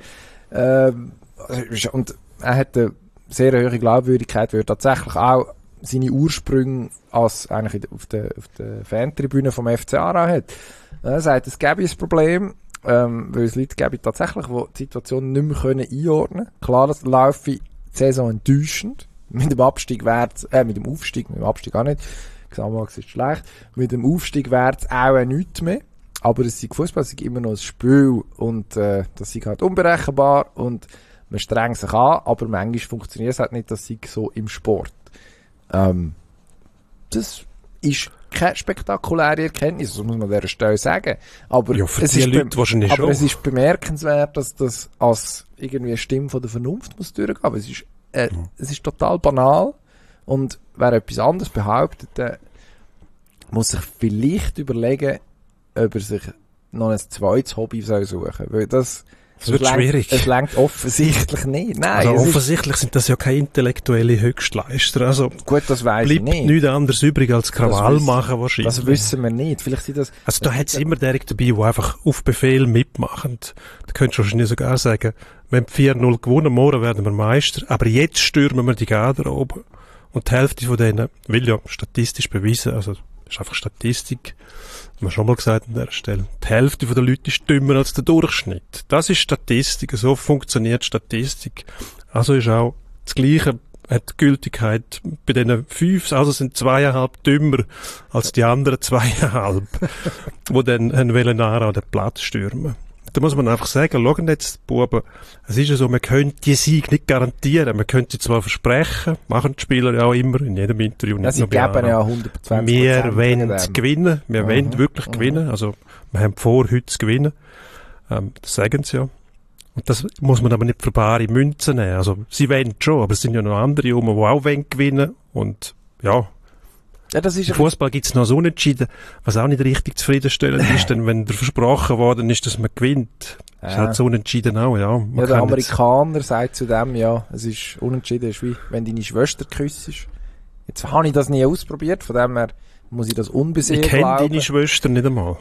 Und er hat eine sehr hohe Glaubwürdigkeit, weil er tatsächlich auch seine Ursprünge als eigentlich auf der Fantribüne vom FC Aarau hat. Er sagt, es gäbe ein Problem, weil es Leute gäbe tatsächlich, die die Situation nicht mehr einordnen können. Klar, das laufe die Saison enttäuschend. Mit dem Aufstieg auch nicht. Gesamtmax ist schlecht. Mit dem Aufstieg wäre es auch nichts mehr. Aber es ist Fußball, es ist immer noch ein Spiel und das ist halt unberechenbar und man strengt sich an, aber manchmal funktioniert es halt nicht, das ist so im Sport. Das ist keine spektakuläre Erkenntnis, das muss man an dieser Stelle sagen. Aber, ja, für die Leute wahrscheinlich schon. Aber es ist bemerkenswert, dass das als irgendwie eine Stimme von der Vernunft muss durchgehen. Aber es ist total banal. Und wer etwas anderes behauptet, der muss sich vielleicht überlegen, ob er sich noch ein zweites Hobby suchen soll. Weil das wird schwierig. Es reicht offensichtlich nicht. Nein, also offensichtlich sind das ja keine intellektuelle Höchstleister. Also gut, das weiss ich nicht. Bleibt nichts anderes übrig als Krawall machen wahrscheinlich. Das wissen wir nicht. Vielleicht sind das... Also da hat es immer direkt dabei, die einfach auf Befehl mitmachen. Da könntest du wahrscheinlich sogar sagen, wenn wir 4-0 gewonnen, morgen werden wir Meister, aber jetzt stürmen wir die Garderobe. Und die Hälfte von denen will ja statistisch beweisen, also das ist einfach Statistik, haben wir schon mal gesagt an dieser Stelle. Die Hälfte der Leute ist dümmer als der Durchschnitt. Das ist Statistik, so funktioniert Statistik. Also ist auch das Gleiche, hat Gültigkeit bei diesen 5, also sind 2,5 dümmer als die anderen 2,5, die dann wollen an den Platz stürmen. Da muss man einfach sagen, schauen jetzt, Buben, es ist ja so, man könnte die Sieg nicht garantieren, man könnte sie zwar versprechen, machen die Spieler ja auch immer, in jedem Interview, nicht sie geben ja 120%. Wir wollen gewinnen, wir wollen wirklich gewinnen, also wir haben vor, heute zu gewinnen, das sagen sie ja. Und das muss man aber nicht für bare Münzen nehmen, also sie wollen schon, aber es sind ja noch andere, die auch gewinnen wollen und ja, das ist im Fußball gibt es noch so Unentschieden, was auch nicht richtig zufriedenstellend ist, denn wenn der versprochen worden ist, dass man gewinnt, ist halt so Unentschieden auch, ja. Ja, der Amerikaner sagt zu dem, ja, es ist Unentschieden, ist wie wenn deine Schwester küssest. Jetzt habe ich das nie ausprobiert, von dem her muss ich das unbesehen glauben. Ich kenne deine Schwester nicht einmal.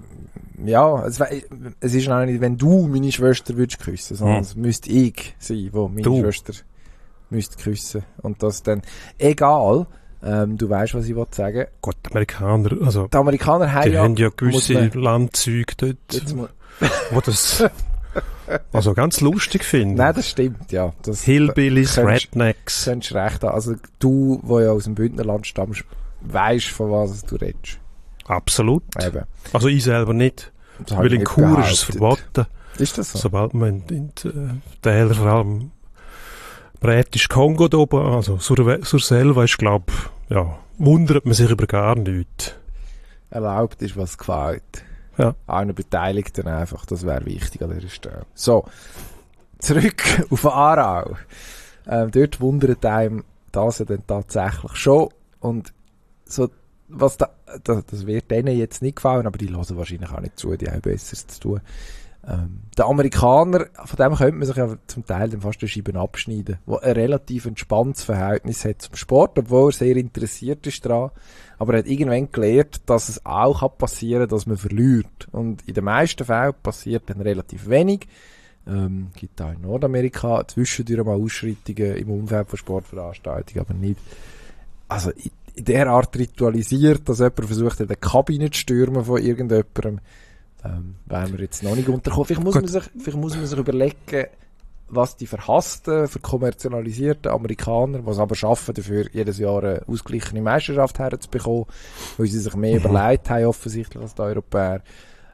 Ja, es ist auch nicht, wenn du meine Schwester würdest küssen, sondern es müsste ich sein, wo meine Schwester müsste küssen. Und das dann, egal. Du weißt, was ich sagen will. Gut, die Amerikaner, also, Die Amerikaner haben die haben ja gewisse muss Landzüge dort, jetzt mu- wo das also ganz lustig finden. Nein, das stimmt, ja. Das Hillbillies, könntest- Rednecks. könntest recht haben. Also du, der ja aus dem Bündnerland stammst, weisst, von was du redest. Absolut. Eben. Also ich selber nicht. Das habe Weil ich in nicht Chur ist es behauptet. verboten. Ist das so? Sobald man in die Täler, vor allem Britisch Kongo da oben, also sur selva ist, glaub, ja, wundert man sich über gar nichts. Erlaubt ist, was gefällt. Ja. Einer Beteiligten einfach, das wäre wichtig an dieser Stelle. So, zurück auf Aarau. Dort wundert einem das ja dann tatsächlich schon. Und so, was das wird denen jetzt nicht gefallen, aber die hören wahrscheinlich auch nicht zu, die haben Besseres zu tun. Der Amerikaner, von dem könnte man sich ja zum Teil dann fast die Scheiben abschneiden, der ein relativ entspanntes Verhältnis hat zum Sport, obwohl er sehr interessiert ist daran. Aber er hat irgendwann gelernt, dass es auch passieren kann, dass man verliert. Und in den meisten Fällen passiert dann relativ wenig. Gibt auch in Nordamerika zwischendurch mal Ausschreitungen im Umfeld von Sportveranstaltungen, aber nicht. Also in der Art ritualisiert, dass jemand versucht, in der Kabine zu stürmen von irgendjemandem, wären wir jetzt noch nicht unterkommen. Vielleicht muss man sich überlegen, was die verhassten, verkommerzialisierten Amerikaner, was aber schaffen, dafür jedes Jahr eine ausgeglichene Meisterschaft herzubekommen, weil sie sich mehr überlegt haben, offensichtlich, als die Europäer.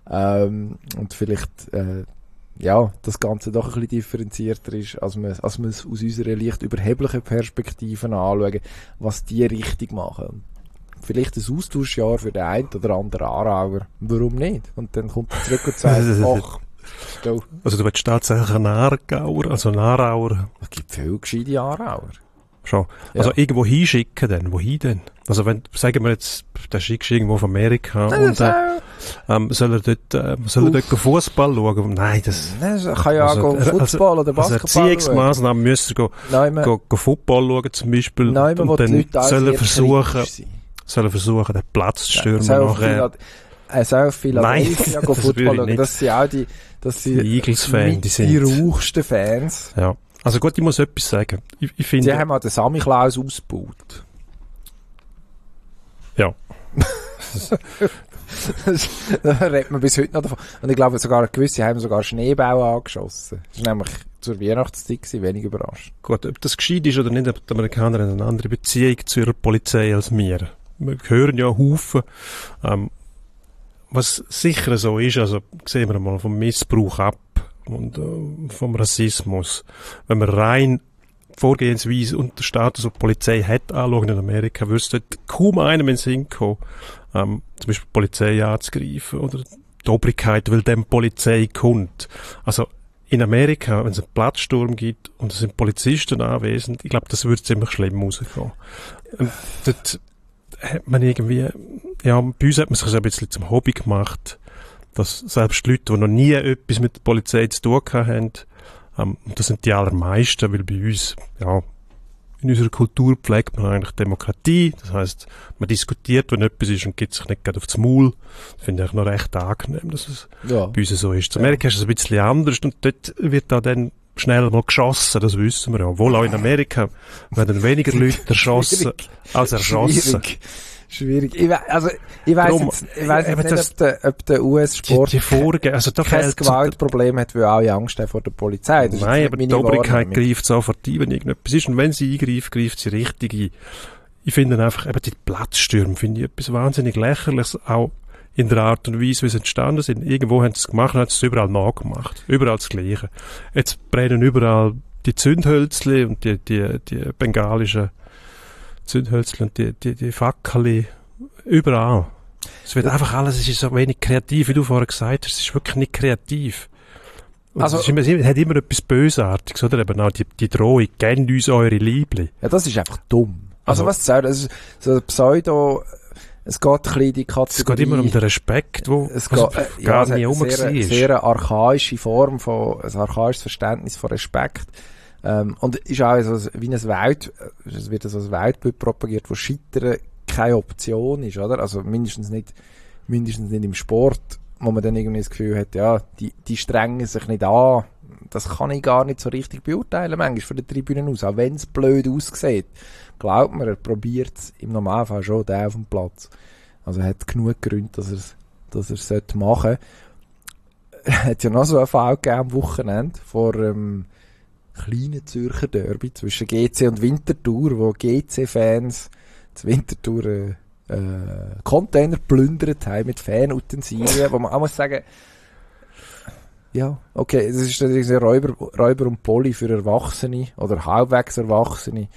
Und vielleicht, das Ganze doch ein bisschen differenzierter ist, als man es aus unserer leicht überheblichen Perspektiven anschauen, was die richtig machen. Vielleicht ein Austauschjahr für den einen oder anderen Aarauer. Warum nicht? Und dann kommt er zurück und sagt, ach, go. Also du willst tatsächlich einen Aargauer, also einen Aarauer. Es gibt viele gescheite Aarauer. Schon. Ja. Also irgendwo hinschicken dann. Wohin denn? Also wenn, sagen wir jetzt, der schickst du irgendwo auf Amerika und soll er dort Fußball schauen? Nein, das kann ja auch Fußball oder Basketball also Erziehungsmaßnahmen müssen go Football schauen zum Beispiel. Nein, und dann soll er versuchen, den Platz zu stürmen nachher. Er soll Philadelphia Football schauen. Das sind auch die Eagles-Fans, die rauchsten Fans. Ja. Also gut, ich muss etwas sagen. Ich finde, die haben auch den Sammy Klaus ausgebaut. Ja. Da redet man bis heute noch davon. Und ich glaube, sogar gewisse haben sogar Schneebälle angeschossen. Das war nämlich zur Weihnachtszeit gewesen, wenig überrascht. Gut, ob das gescheit ist oder nicht, die Amerikaner haben eine andere Beziehung zu ihrer Polizei als wir. Wir hören ja Haufen. Was sicher so ist, also sehen wir mal vom Missbrauch ab und vom Rassismus. Wenn wir rein Vorgehensweise und den Status, der die Polizei hat, anschauen in Amerika, würde es dort kaum einem in den Sinn kommen, zum Beispiel die Polizei anzugreifen oder die Obrigkeit, weil dem Polizei kommt. Also in Amerika, wenn es einen Platzsturm gibt und es sind Polizisten anwesend, ich glaube, das würde ziemlich schlimm rauskommen. Dort hat man irgendwie, ja, bei uns hat man sich so ein bisschen zum Hobby gemacht, dass selbst Leute, die noch nie etwas mit der Polizei zu tun haben, und das sind die allermeisten, weil bei uns, ja, in unserer Kultur pflegt man eigentlich Demokratie. Das heisst, man diskutiert, wenn etwas ist und gibt sich nicht gerade aufs Maul. Das finde ich noch recht angenehm, dass es bei uns so ist. In Amerika ist es ein bisschen anders und dort wird da dann schnell mal geschossen, das wissen wir ja. Obwohl auch in Amerika werden weniger Leute erschossen als erschossen. Schwierig. Ich weiss nicht, ob der US-Sport kein Gewaltproblem hat, weil alle Angst haben vor der Polizei. Das Nein, aber die Obrigkeit greift sofort ein, wenn irgendetwas ist. Und wenn sie eingreift, greift sie richtig ein. Ich finde einfach, eben die Platzstürme finde ich etwas wahnsinnig Lächerliches, auch in der Art und Weise, wie sie entstanden sind. Irgendwo haben sie es gemacht und haben es überall nachgemacht. Überall das Gleiche. Jetzt brennen überall die Zündhölzli und die bengalischen Zündhölzli und die Fackeln überall. Es wird einfach alles, es ist so wenig kreativ, wie du vorher gesagt hast. Es ist wirklich nicht kreativ. Also, es hat immer etwas Bösartiges, oder? Eben auch die Drohung, gebt uns eure Liebli. Ja, das ist einfach dumm. Also was soll das? Ist so ein Pseudo, es geht ein bisschen in die Kategorie. Es geht immer um den Respekt, wo es gar nie rum war. Sehr archaische Form von, ein archaisches Verständnis von Respekt. Und ist auch so wie es wird so ein Weltbild propagiert, wo Scheitern keine Option ist, oder? Also mindestens nicht im Sport, wo man dann irgendwie das Gefühl hat, ja, die strengen sich nicht an, das kann ich gar nicht so richtig beurteilen, manchmal von der Tribüne aus, auch wenn es blöd aussieht. Glaubt mir, er probiert es im Normalfall schon, der auf dem Platz. Also er hat genug Gründe, dass er es machen sollte. Er hat ja noch so einen Fall gegeben am Wochenende vor kleinen Zürcher Derby zwischen GC und Winterthur, wo GC-Fans zu Winterthur Container plündert haben mit Fanutensilien, wo man auch muss sagen, ja, okay, es ist ein Räuber und Poli für Erwachsene oder halbwegs Erwachsene.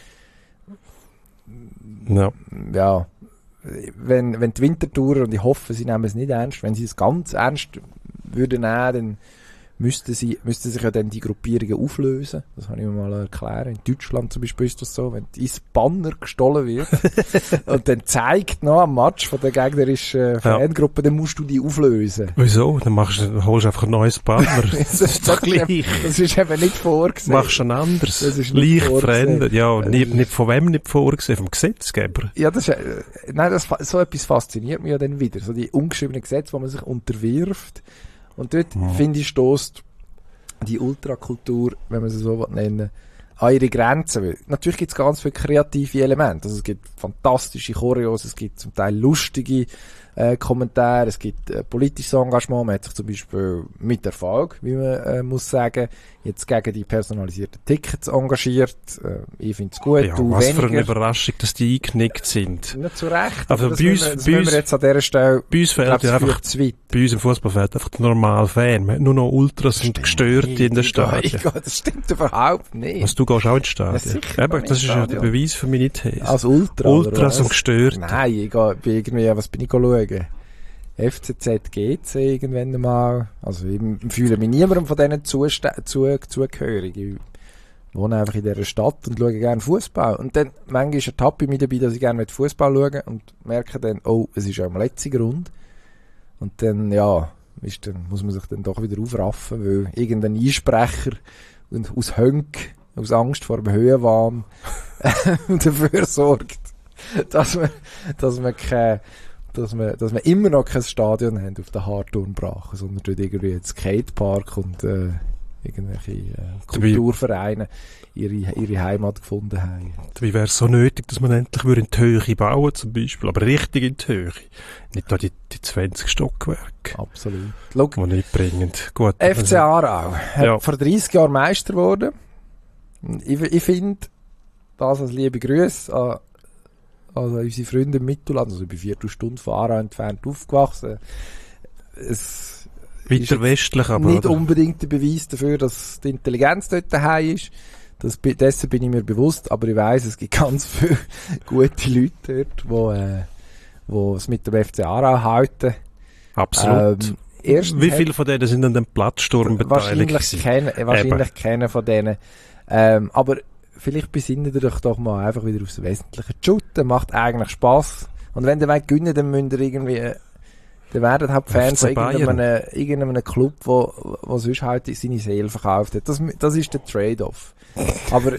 Ja. Ja, wenn die Wintertourer, und ich hoffe, sie nehmen es nicht ernst, wenn sie es ganz ernst würden nehmen, dann müssten sich ja dann die Gruppierungen auflösen. Das kann ich mir mal erklären. In Deutschland zum Beispiel ist das so, wenn dein Banner gestohlen wird und dann zeigt noch am Match von der gegnerischen Fangruppe, dann musst du die auflösen. Wieso? Dann holst du einfach ein neues Banner. Das ist doch gleich. Das ist eben nicht vorgesehen. Machst du ein anderes. Das ist leicht vorgesehen. verändert. Ja, nicht von wem nicht vorgesehen? Vom Gesetzgeber. Ja, das ist, so etwas fasziniert mich ja dann wieder. So die ungeschriebenen Gesetze, wo man sich unterwirft. Und dort, finde ich, stösst die Ultrakultur, wenn man sie so nennen will, an ihre Grenzen. Weil natürlich gibt es ganz viele kreative Elemente. Also es gibt fantastische Choreos, es gibt zum Teil lustige Kommentare, es gibt politisches Engagement. Man hat sich zum Beispiel mit Erfolg, wie man muss sagen, jetzt gegen die personalisierten Tickets engagiert. Ich finde es gut, Ja, du was weniger. für eine Überraschung, dass die eingenickt sind. Nicht zu Recht. Also das bei uns- müssen bei wir uns- jetzt an dieser Stelle, Bei uns ich fehlt glaube, ja es einfach, führt zu weit. bei uns im Fußball fehlt einfach der normale Fan. Man hat nur noch Ultras und Gestörte in den Stadien. Das stimmt überhaupt nicht. Also du gehst auch ins Ja, Stadion. sicher Eben, gehe ich das ist ja ins der Stadion. Beweis für meine These. Als Ultra, Ultras oder was? und Gestörte. Nein, ich gehe irgendwie, was bin ich schauen? FCZ, GC irgendwann mal. Also ich fühle mich niemandem von denen zugehörig. Ich wohne einfach in dieser Stadt und schaue gerne Fußball. Und dann manchmal ertappe ich mich dabei, dass ich gerne Fußball schaue und merke dann, oh, es ist ja am letzten Grund. Und dann, ja, muss man sich dann doch wieder aufraffen, weil irgendein Einsprecher und aus Hönk, aus Angst vor dem Höhenwahn dafür sorgt, dass wir immer noch kein Stadion haben auf der Harturnbrache, sondern dort irgendwie ein Skatepark und irgendwelche Kulturvereine ihre Heimat gefunden haben. Wie wäre es so nötig, dass man endlich in die Höhe bauen zum Beispiel, aber richtig in die Höhe. Nicht da die 20 Stockwerke, Absolut. Schau, die nicht bringen. Gut. FC Aarau hat Ja. vor 30 Jahren Meister geworden. Ich finde, das als liebe Grüße an unsere Freunde im Mittelland, also ich bin 4 Stunden von Aarau entfernt aufgewachsen. Es Weiter ist westlich, aber nicht oder? unbedingt der Beweis dafür, dass die Intelligenz dort daheim ist. Dessen bin ich mir bewusst, aber ich weiss, es gibt ganz viele gute Leute dort, die es mit dem FC Aarau halten. Absolut. Erstens Wie viele von denen sind an dem Plattsturm beteiligt? Wahrscheinlich keiner von denen. Aber vielleicht besinnen ihr euch doch mal einfach wieder aufs Wesentliche. Die Shooten macht eigentlich Spass. Und wenn ihr wollt gewinnen, dann müsst ihr irgendwie, dann werden halt Fans von FC irgendeinem Club, wo sonst halt seine Seele verkauft hat. Das ist der Trade-off. Aber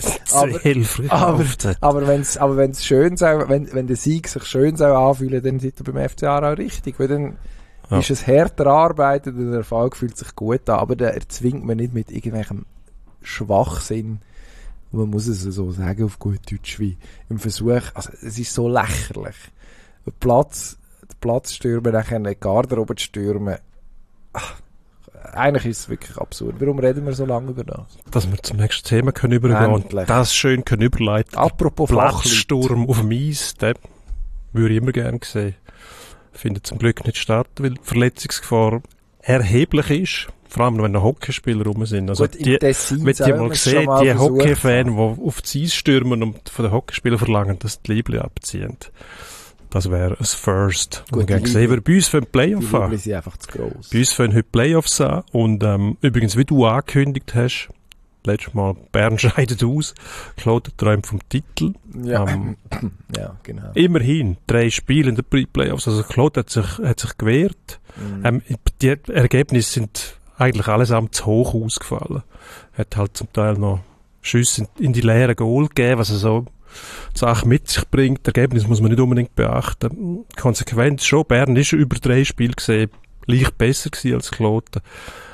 wenn's schön soll, wenn der Sieg sich schön soll anfühlen, dann seid ihr beim FC Aarau richtig. Weil dann ist es härter arbeitet und der Erfolg fühlt sich gut an. Aber der erzwingt man nicht mit irgendwelchem Schwachsinn. Man muss es so sagen auf gut Deutsch, wie im Versuch, also es ist so lächerlich. Den Platz stürmen, nachher eine Garderobe zu stürmen. Eigentlich ist es wirklich absurd. Warum reden wir so lange über das? Dass wir zum nächsten Thema können übergehen Endlich. und das schön können überleiten. Apropos Flachlicht. Platzsturm auf dem Eis, den würde ich immer gerne sehen. Findet zum Glück nicht statt, weil die Verletzungsgefahr erheblich ist. Vor allem, wenn noch Hockeyspieler rum sind. Also Gut, im Tessin wenn die mal gesehen, die versucht Hockeyfans, die auf das Eis stürmen und von den Hockeyspielern verlangen, dass die Liebli abziehen. Das wäre ein First. Gut, und die gesehen, wir bei uns für den Die Playoff an. Liebli sind einfach zu gross. Bei uns fangen heute Playoffs an und übrigens, wie du angekündigt hast, letztes Mal, Bern scheidet aus, Claude träumt vom Titel. Ja, ja, genau. Immerhin 3 Spiele in den Pre-Playoffs, also Claude hat sich gewehrt. Die Ergebnisse sind eigentlich allesamt zu hoch ausgefallen. Hat halt zum Teil noch Schüsse in die leeren Goal gegeben, was er so die Sache mit sich bringt. Ergebnis muss man nicht unbedingt beachten. Konsequenz schon, Bern ist über 3 Spiele gesehen leicht besser gewesen als Kloten.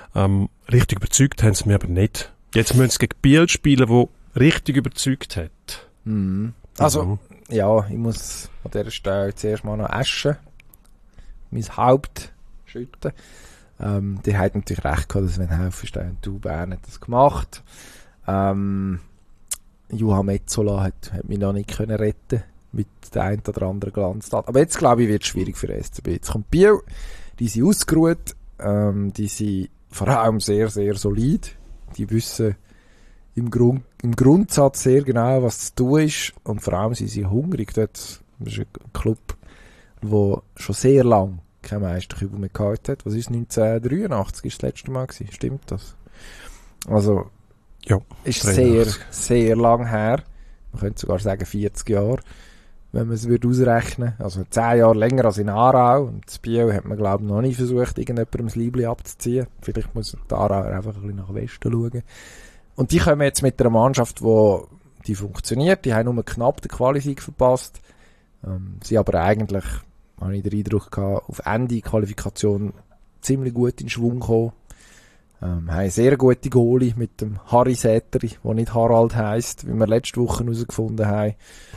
Richtig überzeugt haben sie mich aber nicht. Jetzt müssen sie gegen Biel spielen, wo richtig überzeugt hat. Also, ja, ich muss an dieser Stelle zuerst mal noch Asche, mein Haupt schütten. Die hat natürlich recht gehabt, dass Sven Helfenstein und du Bern hat das gemacht. Johann Metzola hat mich noch nicht können retten mit der einen oder anderen Glanztat. Aber jetzt, glaube ich, wird es schwierig für den SCB. Jetzt kommt Biel, die sind ausgeruht, die sind vor allem sehr, sehr solid. Die wissen im Grundsatz sehr genau, was zu tun ist. Und vor allem sind sie hungrig. Das ist ein Club, der schon sehr lang kein Meisterkübel mehr gehabt hat. Was ist 1983 ist das letzte Mal gewesen? Stimmt das? Also, ja, ist 83. sehr, sehr lang her. Man könnte sogar sagen 40 Jahre, wenn man es ausrechnen würde. Also 10 Jahre länger als in Aarau. Und in Biel hat man, glaube ich, noch nie versucht, irgendjemandem das Liebli abzuziehen. Vielleicht muss die Aarau einfach ein bisschen nach Westen schauen. Und die kommen jetzt mit einer Mannschaft, die funktioniert. Die haben nur knapp den Qualisieg verpasst. Sie aber eigentlich, habe ich den Eindruck gehabt, auf Ende Qualifikation ziemlich gut in Schwung gekommen. Haben sehr gute Goalie mit dem Harry Säteri, der nicht Harald heisst, wie wir letzte Woche herausgefunden haben.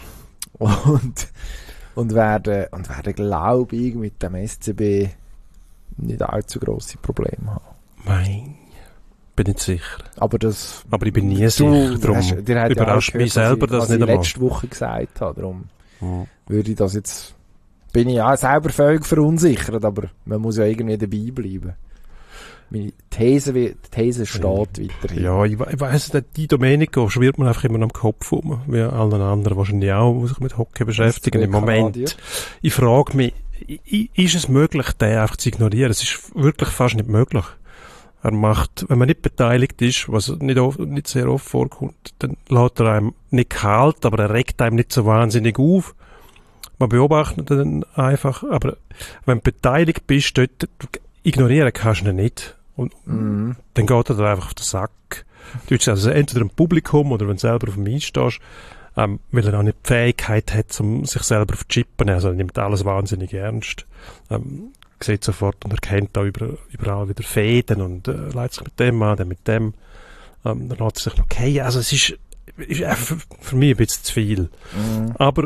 Und werden, glaube ich, mit dem SCB nicht allzu grosse Probleme haben. Nein, bin nicht sicher. Aber ich bin nie sicher, darum überrascht mich selber das nicht einmal. Was ich letzte Woche gesagt habe, darum würde ich das jetzt, bin ich auch selber völlig verunsichert, aber man muss ja irgendwie dabei bleiben. Meine These steht weiterhin. Ja, ich weiss nicht, die Domenico schwirrt man einfach immer noch am Kopf um, wie allen anderen wahrscheinlich auch, die sich mit Hockey beschäftigen im Moment. Ja. Ich frage mich, ist es möglich, den einfach zu ignorieren? Es ist wirklich fast nicht möglich. Er macht, wenn man nicht beteiligt ist, was nicht sehr oft vorkommt, dann lässt er einem nicht kalt, aber er regt einem nicht so wahnsinnig auf. Man beobachtet ihn einfach, aber wenn du beteiligt bist, dort, ignorieren kannst du ihn nicht. Und dann geht er da einfach auf den Sack. Also entweder im Publikum oder wenn du selber auf dem Eis stehst, weil er auch nicht die Fähigkeit hat, um sich selber zu chippen. Also er nimmt alles wahnsinnig ernst. Sieht sofort und erkennt da überall wieder Fäden und leitet sich mit dem an, dann mit dem. Dann lässt er sich noch fallen. Also es ist für mich ein bisschen zu viel. Aber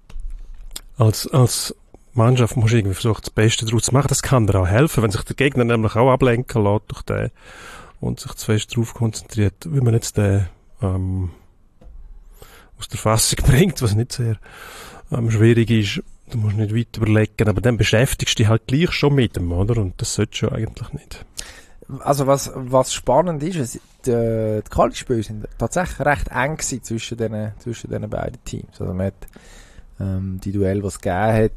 als Mannschaft muss irgendwie versuchen, das Beste daraus zu machen. Das kann dir auch helfen, wenn sich der Gegner nämlich auch ablenken lässt durch den und sich zu fest darauf konzentriert, wie man jetzt den aus der Fassung bringt, was nicht sehr schwierig ist. Du musst nicht weit überlegen, aber dann beschäftigst du dich halt gleich schon mit dem, oder? Und das sollte schon eigentlich nicht. Also was spannend ist, die Quali-Spiele sind tatsächlich recht eng gewesen zwischen diesen beiden Teams. Also man hat die Duelle, die es gegeben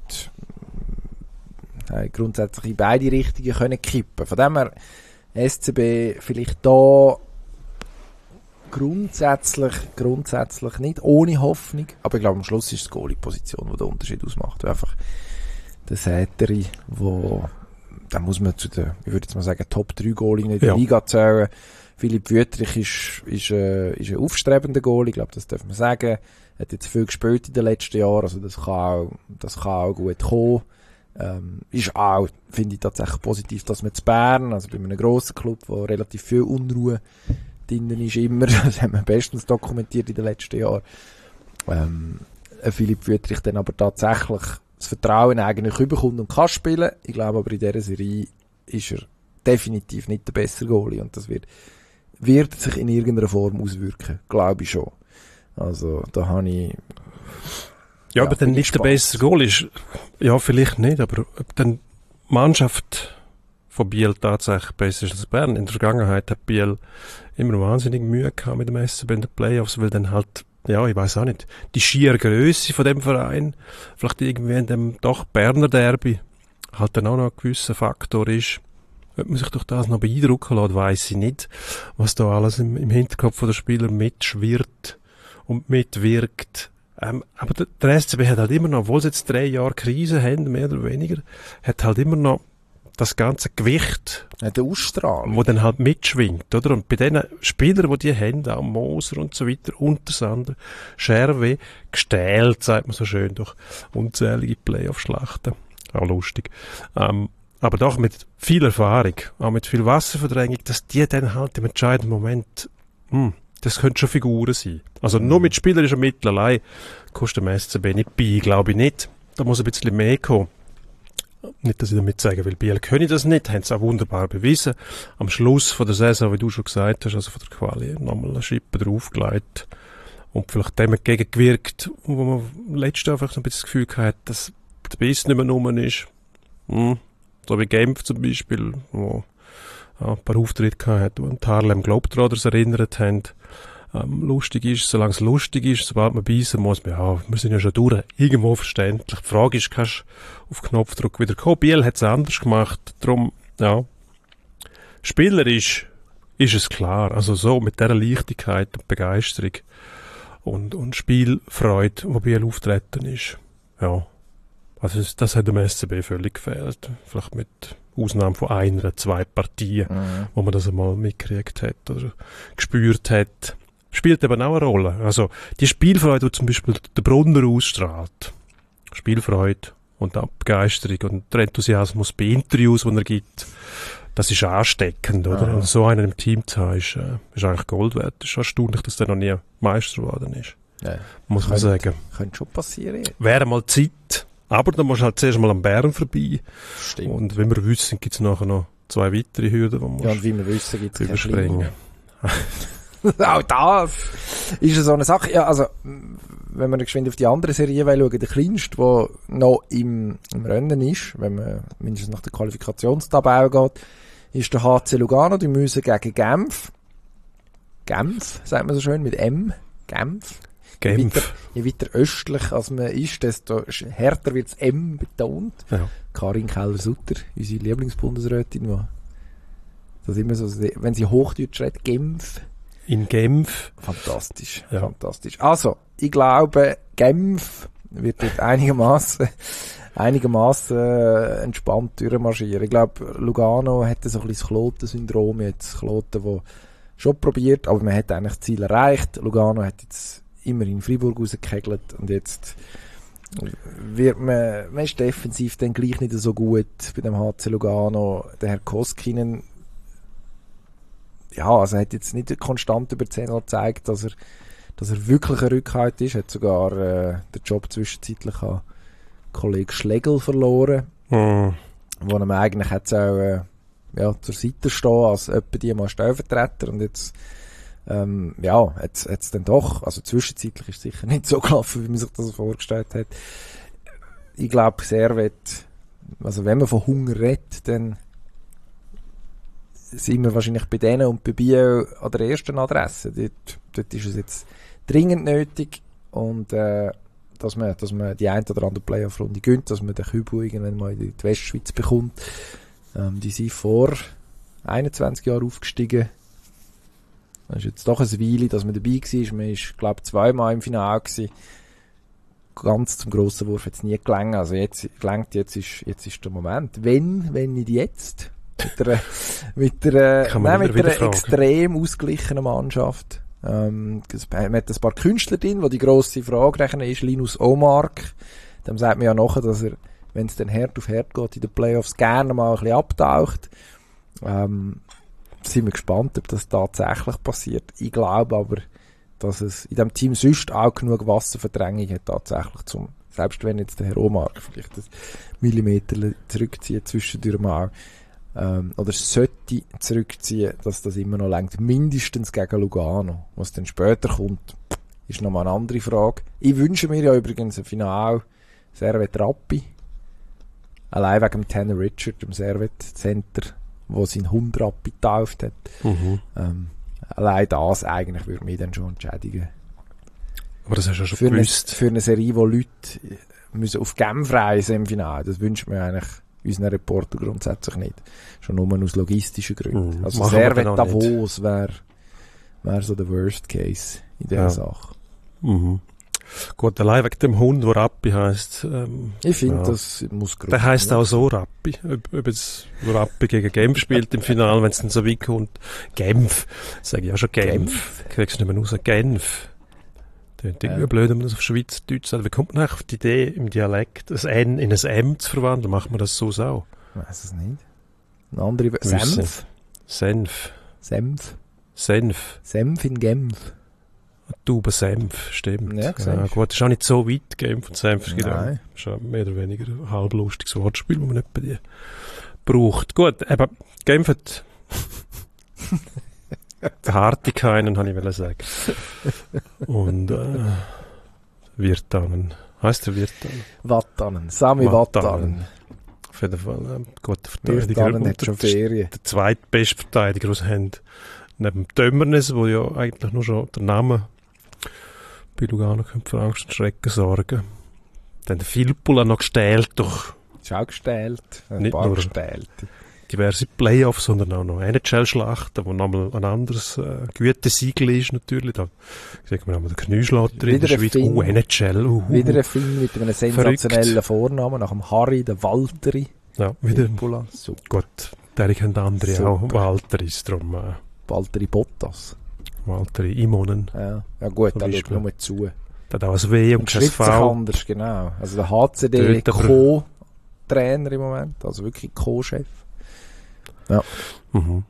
hat, grundsätzlich in beide Richtungen können kippen. Von dem her SCB vielleicht da grundsätzlich nicht ohne Hoffnung, aber ich glaube am Schluss ist es die Goalie-Position, die den Unterschied ausmacht. Weil einfach der Säteri, da muss man zu den, ich würde jetzt mal sagen, Top 3 Goalie in der Liga zählen. Philipp Wüttrich ist ein aufstrebender Goalie, ich glaube, das darf man sagen. Er hat jetzt viel gespielt in den letzten Jahren, also das kann auch gut kommen. Ist auch, finde ich, tatsächlich positiv, dass man zu Bern, also bei einem grossen Club, wo relativ viel Unruhe drinnen ist, immer, das haben wir bestens dokumentiert in den letzten Jahren. Philipp Wüttrich dann aber tatsächlich das Vertrauen eigentlich bekommt und kann spielen. Ich glaube aber in dieser Serie ist er definitiv nicht der bessere Goalie und das wird sich in irgendeiner Form auswirken, glaube ich schon. Also da habe ich ja, aber dann nicht der bessere Goal ist, ja, vielleicht nicht, aber ob dann die Mannschaft von Biel tatsächlich besser ist als Bern. In der Vergangenheit hat Biel immer wahnsinnig Mühe gehabt mit dem SCB in den Playoffs, weil dann halt, ja, ich weiß auch nicht, die schiere Grösse von dem Verein, vielleicht irgendwie in dem doch Berner Derby, halt dann auch noch ein gewisser Faktor ist. Ob man sich durch das noch beeindrucken lässt, weiss ich nicht, was da alles im Hinterkopf der Spieler mitschwirrt und mitwirkt. Aber der SCB hat halt immer noch, obwohl sie jetzt 3 Jahre Krise haben, mehr oder weniger, hat halt immer noch das ganze Gewicht, der Ausstrahlung, wo dann halt mitschwingt, oder? Und bei den Spielern, die haben, auch Moser und so weiter, Untersander, Scherwe, gestählt, sagt man so schön, durch unzählige Playoff-Schlachten. Auch lustig. aber doch mit viel Erfahrung, auch mit viel Wasserverdrängung, dass die dann halt im entscheidenden Moment, das könnte schon Figuren sein. Also nur mit spielerischen Mitteln allein kostet dem SCB nicht bei, glaube ich nicht. Da muss ein bisschen mehr kommen. Nicht, dass ich damit sage, weil Biel können das nicht, haben es auch wunderbar bewiesen. Am Schluss von der Saison, wie du schon gesagt hast, also von der Quali, nochmal eine Schippe draufgelegt und vielleicht dem entgegengewirkt, wo man letztes einfach so ein bisschen das Gefühl hatte, dass der Biss nicht mehr rum ist. So wie Genf zum Beispiel, wo ein paar Auftritte hatte, die an die Harlem Globetrotters erinnert haben. Lustig ist, solange es lustig ist, sobald man beißen muss, wir sind ja schon durch. Irgendwo verständlich. Die Frage ist, kannst du auf Knopfdruck wieder kommen? Biel hat es anders gemacht. Darum, spielerisch ist es klar. Also so mit dieser Leichtigkeit und Begeisterung und Spielfreude, wo Biel auftreten ist. Ja. Also das hat dem SCB völlig gefehlt. Vielleicht mit Ausnahme von 1 oder 2 Partien, wo man das einmal mitgekriegt hat oder gespürt hat. Spielt eben auch eine Rolle. Also die Spielfreude, die zum Beispiel der Brunner ausstrahlt. Spielfreude und auch Begeisterung und der Enthusiasmus bei Interviews, die er gibt, das ist ansteckend, oder? Und so einen im Team zu haben, ist eigentlich Gold wert. Es ist erstaunlich, dass der noch nie Meister geworden ist. Ja, muss man sagen. Könnte schon passieren. Wäre mal Zeit. Aber dann musst du halt zuerst mal am Bären vorbei. Stimmt. Und wenn wir wissen, gibt es nachher noch 2 weitere Hürden, die man und wie wir wissen, gibt es überspringen. Auch das ist so eine Sache. Ja, also, wenn wir geschwind auf die andere Serie schauen, der kleinste, der noch im Rennen ist, wenn man mindestens nach der Qualifikationstabelle geht, ist der HC Lugano. Die müssen gegen Genf. Genf, sagt man so schön, mit M. Genf. Je weiter östlich als man ist, desto härter wird das M betont. Ja. Karin Keller-Sutter, unsere Lieblingsbundesrätin, das immer so, wenn sie Hochdeutsch redet, Genf. In Genf. Fantastisch, ja. Fantastisch. Also, ich glaube, Genf wird dort einigermaßen entspannt durchmarschieren. Ich glaube, Lugano hätte so ein bisschen das Kloten-Syndrom jetzt. Kloten, wo schon probiert, aber man hat eigentlich das Ziel erreicht. Lugano hat jetzt immer in Freiburg rausgekegelt und jetzt wird man ist defensiv dann gleich nicht so gut bei dem HC Lugano. Der Herr Koskinen, also er hat jetzt nicht konstant über 10 Jahre gezeigt, dass er wirklich ein Rückhalt ist. Er hat sogar den Job zwischenzeitlich an Kollege Schlegel verloren, wo er eigentlich jetzt auch zur Seite stehen als etwa die mal Stellvertreter und jetzt jetzt dann doch, also zwischenzeitlich ist es sicher nicht so gelaufen, wie man sich das vorgestellt hat. Ich glaube, Servet, also wenn man von Hunger redet, dann sind wir wahrscheinlich bei denen und bei Biel an der ersten Adresse. Dort ist es jetzt dringend nötig und dass man die ein oder andere Playoff-Runde gönnt, dass man den Kübel irgendwann mal in die Westschweiz bekommt. Die sind vor 21 Jahren aufgestiegen. Das ist jetzt doch eine Weile, dass man dabei war. Man war, glaube ich, 2-mal im Finale gewesen. Ganz zum grossen Wurf hat es nie gelangt. Also jetzt ist der Moment. Wenn nicht jetzt. Mit einer extrem ausgeglichenen Mannschaft. Man hat ein paar Künstler drin, wo die grosse Frage rechnen ist, Linus Omark. Dem sagt man ja nachher, dass er, wenn es dann Herd auf Herd geht, in den Playoffs gerne mal ein bisschen abtaucht. Sind wir gespannt, ob das tatsächlich passiert. Ich glaube aber, dass es in diesem Team sonst auch genug Wasserverdrängung hat, tatsächlich selbst wenn jetzt der Herr Omark vielleicht ein Millimeter zurückzieht zwischendurch mal, oder sollte zurückziehen, dass das immer noch reicht, mindestens gegen Lugano. Was dann später kommt, ist nochmal eine andere Frage. Ich wünsche mir ja übrigens ein Finale Servet Rappi, allein wegen dem Tanner Richard, dem Servet Center, wo sein Hund Rappi getauft hat. Allein das eigentlich würde mich dann schon entschädigen. Aber das hast du ja schon gewusst. Für eine Serie, wo Leute müssen auf Genf reisen im Finale, das wünscht man eigentlich unseren Reporter grundsätzlich nicht. Schon nur aus logistischen Gründen. Also Servet Davos wäre so der Worst Case in dieser Sache. Gut, allein wegen dem Hund, der Rappi heisst. Ich finde, das muss der heisst auch so Rappi. Ob jetzt Rappi gegen Genf spielt im Finale, wenn es dann so weit kommt. Genf. Sage ich auch schon Genf. Kriegst du nicht mehr raus. Genf. Das ist irgendwie blöd, wenn man das auf Schweizerdeutsch sagt. Wie kommt man eigentlich auf die Idee, im Dialekt ein N in ein M zu verwandeln? Macht man das so auch? Ich weiss es nicht. Eine andere... Senf? Senf. Senf? Senf. Senf in Genf. Eine Tube Senf, stimmt. Ja, Ja, gut, ist auch nicht so weit Genf und Senf. Es gibt auch, Nein. ist auch mehr oder weniger ein halblustiges Wortspiel, das man nicht bei dir braucht. Gut, eben, Genf hat die harte keinen, habe ich sagen. Und Wirtanen. Heisst der Wirtanen? Wattanen. Sami Wattanen. Auf jeden Fall guter Verteidiger. Wirtanen hat schon Ferien. Der zweitbeste Verteidiger, den sie haben. Neben Dömernes, wo ja eigentlich nur schon der Name bei Lugano könnte für Angst und Schrecken sorgen. Dann der Filppula noch gestählt durch Ist auch gestählt. Ein Nicht paar nur. gestählt. diverse Playoffs, sondern auch noch NHL-Schlachten, wo nochmal ein anderes Gütesiegel ist natürlich. Da sieht man nochmal den Knieschlatter in der Wieder ein Schweiz. Finn. NHL. Wieder ein Film mit einem sensationellen Vornamen, nach dem Harry, der Valtteri. Ja, wieder. Filppula. Super. Gut, der kennt andere Super. auch. Walter ist darum. Valtteri Bottas. Walter Imonen. Ja, ja gut, Zum der schaut Beispiel. nur zu. Der hat auch ein W und Und kein schreibt sich V. anders, genau. Also der HCD Dort aber- Co-Trainer im Moment, also wirklich Co-Chef. Mhm.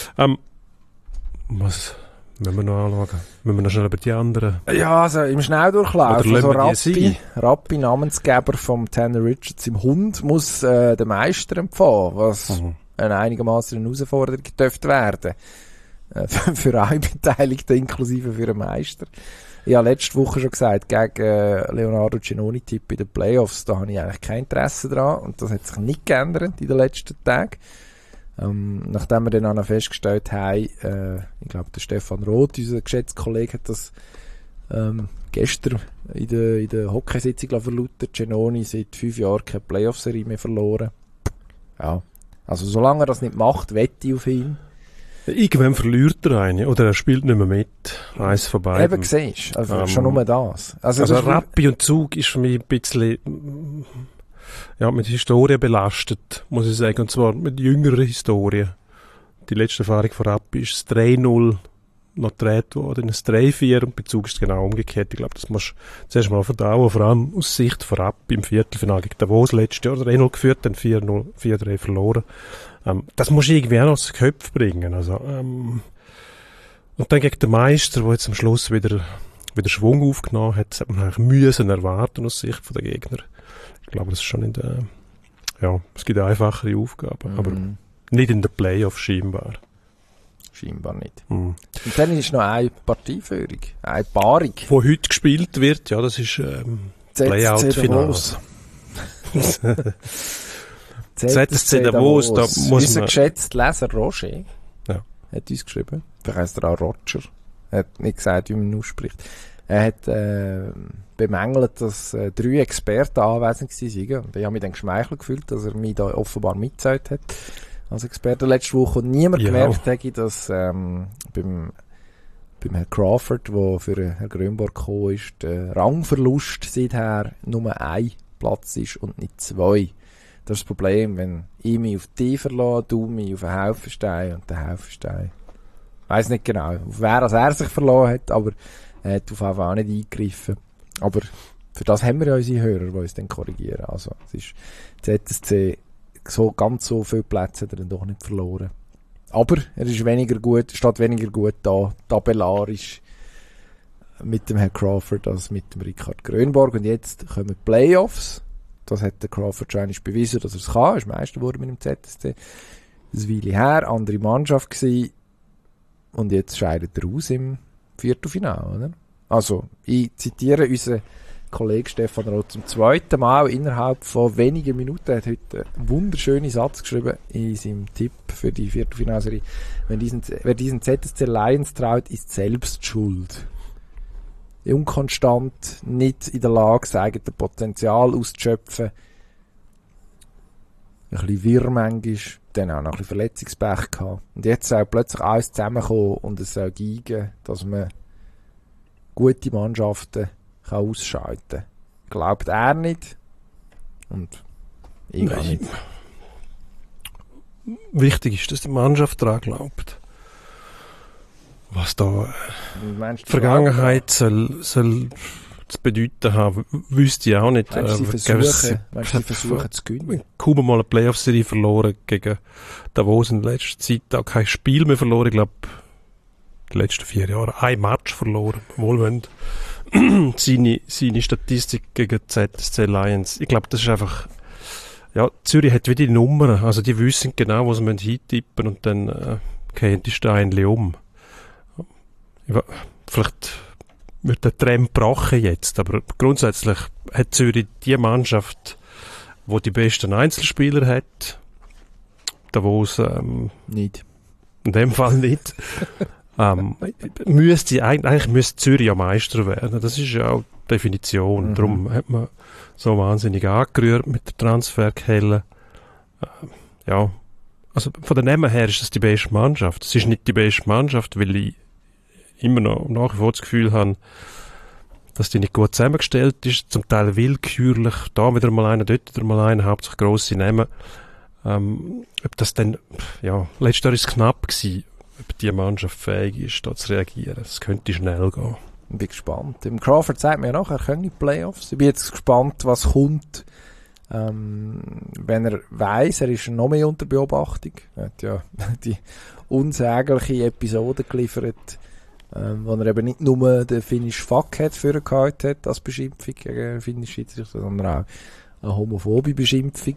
Was müssen wir noch anschauen? Müssen wir noch schnell über die anderen? Ja, also im Schnelldurchlauf. Oder Also lassen wir die Rappi, Namensgeber vom Tanner Richards im Hund, muss den Meister empfangen, was eine einigermaßen Herausforderung dürfte werden. Für alle Beteiligten, inklusive für den Meister. Ich habe letzte Woche schon gesagt, gegen Leonardo Cenoni-Tipp in den Playoffs, da habe ich eigentlich kein Interesse dran und das hat sich nicht geändert in den letzten Tagen. Nachdem wir dann auch noch festgestellt haben, ich glaube, der Stefan Roth, unser geschätzter Kollege, hat das gestern in der Hockeysitzung verlautert. Cenoni seit 5 Jahren keine Playoff-Serie mehr verloren. Ja, also solange er das nicht macht, wette ich auf ihn. Irgendwann verliert er eine oder er spielt nicht mehr mit. Eins von beiden. Eben siehst du, also schon nur das. Also Also das ist- Rappi und Zug ist für mich ein bisschen mit Historie belastet, muss ich sagen. Und zwar mit jüngerer Historie. Die letzte Erfahrung von Rappi ist das 3-0 noch gedreht worden, ein 3-4 und bei Zug ist es genau umgekehrt. Ich glaube, das musst du zuerst mal verdauen, vor allem aus Sicht von Rappi im Viertelfinale gegen Davos letztes Jahr 3-0 geführt, dann 4-0, 4-3 verloren. Das musst du irgendwie auch aus den Köpfen bringen. Also, und dann gegen den Meister, der jetzt am Schluss wieder Schwung aufgenommen hat, das hat man eigentlich müssen erwarten aus Sicht der Gegner. Ich glaube, das ist schon in der, es gibt einfachere Aufgaben, aber nicht in der Playoff scheinbar. scheinbar nicht. Mhm. Und dann ist noch eine Partieführung, eine Paarung. Wo heute gespielt wird, ja, das ist Playout-Finale. ZSC Davos, da muss Unser man- geschätzter Leser Roger Ja. hat uns geschrieben. Vielleicht heisst er auch Roger. Er hat nicht gesagt, wie man ihn ausspricht. Er hat bemängelt, dass 3 Experten anwesend waren. Und ich habe mich dann geschmeichelt gefühlt, dass er mich da offenbar mitgezählt hat als Experte letzte Woche. Und niemand Ja. gemerkt hätte, dass beim Herrn Crawford, der für Herrn Grönborg gekommen ist, der Rangverlust seither nur ein Platz ist und nicht 2. Das ist das Problem, wenn ich mich auf dich verlasse, du mich auf einen Helfenstein und der Helfenstein. Ich weiss nicht genau, auf wer als er sich verloren hat, aber er hat auf jeden Fall auch nicht eingegriffen. Aber für das haben wir ja unsere Hörer, die uns dann korrigieren. Also, es ist ZSC, ganz so viele Plätze hat er dann doch nicht verloren. Aber er ist weniger gut, steht weniger gut da, tabellarisch mit dem Herrn Crawford als mit dem Richard Grönborg. Und jetzt kommen die Playoffs. Das hat der Crawford schon einmal bewiesen, dass er es kann. Er ist Meister geworden mit dem ZSC. Das Weile her, andere Mannschaft gewesen. Und jetzt scheidet er aus im Viertelfinale, oder? Also, ich zitiere unseren Kollegen Stefan Roth zum 2. Mal innerhalb von wenigen Minuten. Er hat heute einen wunderschönen Satz geschrieben in seinem Tipp für die Viertelfinalserie. Wer diesen ZSC Lions traut, ist selbst schuld. Unkonstant, nicht in der Lage, sein eigenes Potenzial auszuschöpfen. Ein bisschen wirr manchmal, dann auch noch ein bisschen Verletzungspech gehabt. Und jetzt soll plötzlich alles zusammenkommen und es soll geigen, dass man gute Mannschaften kann ausschalten kann. Glaubt er nicht und ich auch nicht. Wichtig ist, dass die Mannschaft daran glaubt. Was da Meinst du, Vergangenheit soll zu bedeuten haben, wüsste ich auch nicht. Meinst du, die versuchen zu gewinnen? Kaum mal eine Playoff-Serie verloren gegen Davos in der letzten Zeit. Auch kein Spiel mehr verloren. Ich glaube, die letzten 4 Jahre ein Match verloren. Wohl wenn seine Statistik gegen ZSC Lions. Ich glaube, das ist einfach, ja, Zürich hat wieder die Nummern. Also die wissen genau, wo sie hintippen und dann gehen die Steine um. Vielleicht wird der Trend brachen jetzt, aber grundsätzlich hat Zürich die Mannschaft, die die besten Einzelspieler hat, Davos nicht. In dem Fall nicht. Eigentlich müsste Zürich ja Meister werden. Das ist ja auch die Definition. Darum hat man so wahnsinnig angerührt mit der Transferkelle. Ja, also von der Namen her ist das die beste Mannschaft. Es ist nicht die beste Mannschaft, weil ich immer noch nach wie vor das Gefühl habe, dass die nicht gut zusammengestellt ist, zum Teil willkürlich, da wieder mal einer, dort wieder mal einer, hauptsächlich grosse Namen. Ob das dann, ja, letztes Jahr ist es knapp gewesen, ob die Mannschaft fähig ist, da zu reagieren. Es könnte schnell gehen. Ich bin gespannt. Im Crawford sagt mir ja noch, er kann die Playoffs. Ich bin jetzt gespannt, was kommt, wenn er weiss, er ist noch mehr unter Beobachtung. Er hat ja die unsägliche Episode geliefert, wo er eben nicht nur den Finnish Fuck hat vorgehalten hat als Beschimpfung gegen Finnish Schiedsrichter, sondern auch eine homophobe Beschimpfung.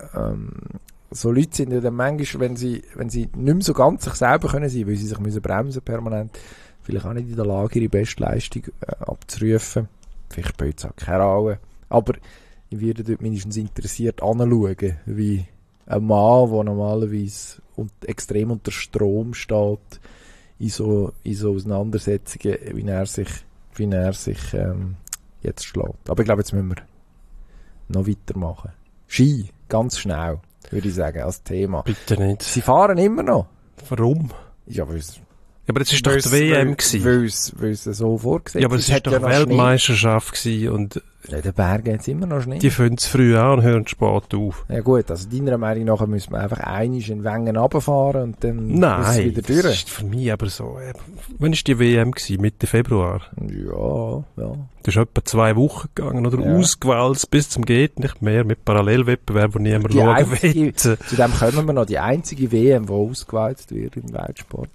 So Leute sind ja dann manchmal, wenn sie nicht mehr so ganz sich selber können sein, weil sie sich müssen bremsen permanent, vielleicht auch nicht in der Lage, ihre Bestleistung abzurufen. Vielleicht spielt es auch keine Rolle. Aber ich werde dort mindestens interessiert anschauen, wie ein Mann, der normalerweise extrem unter Strom steht, in so Auseinandersetzungen, wie er sich jetzt schlägt. Aber ich glaube, jetzt müssen wir noch weitermachen. Ski, ganz schnell, würde ich sagen, als Thema. Bitte nicht. Sie fahren immer noch. Warum? Ja, aber das ist doch die WM gewesen. Weil es so vorgesehen ja, aber es ist doch Weltmeisterschaft gewesen und ja, den Bergen jetzt immer noch Schnee. Die fangen zu früh an und hören spät auf. Ja gut, also deiner Meinung nach müssen wir einfach einmal in Wengen runterfahren und dann ist es wieder durch. Das ist für mich aber so. Wann ist die WM gewesen? Mitte Februar? Ja. Das ist etwa 2 Wochen gegangen oder ausgewählt bis zum geht nicht mehr mit Parallelwettbewerben, wo niemand schauen will. Zu dem kommen wir noch. Die einzige WM, die ausgewählt wird im Weltsport.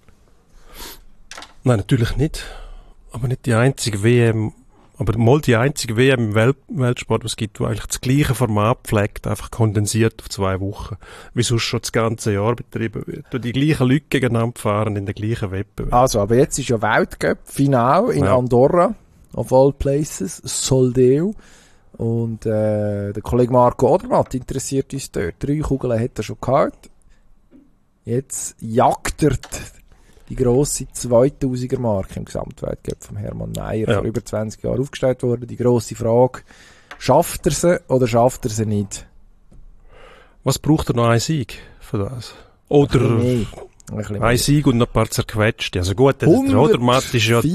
Nein, natürlich nicht. Aber nicht die einzige WM. Aber mal die einzige WM im Weltsport, was es gibt, wo eigentlich das gleiche Format pflegt, einfach kondensiert auf 2 Wochen. Wie sonst schon das ganze Jahr betrieben wird. Wo die gleichen Leute gegeneinander fahren in den gleichen Wettbewerben. Also, aber jetzt ist ja Weltcup-Final in Andorra, of all places, Soldeu. Und der Kollege Marco Odermatt interessiert uns dort. 3 Kugeln hat er schon gehabt. Jetzt jagt er die grosse 2000er-Marke im Gesamtweltcup von Hermann Maier, vor über 20 Jahren aufgestellt worden. Die grosse Frage, schafft er sie oder schafft er sie nicht? Was braucht er noch, einen Sieg für das? Oder ein Sieg und noch ein paar zerquetschte. Also gut, der Odermatt ist ja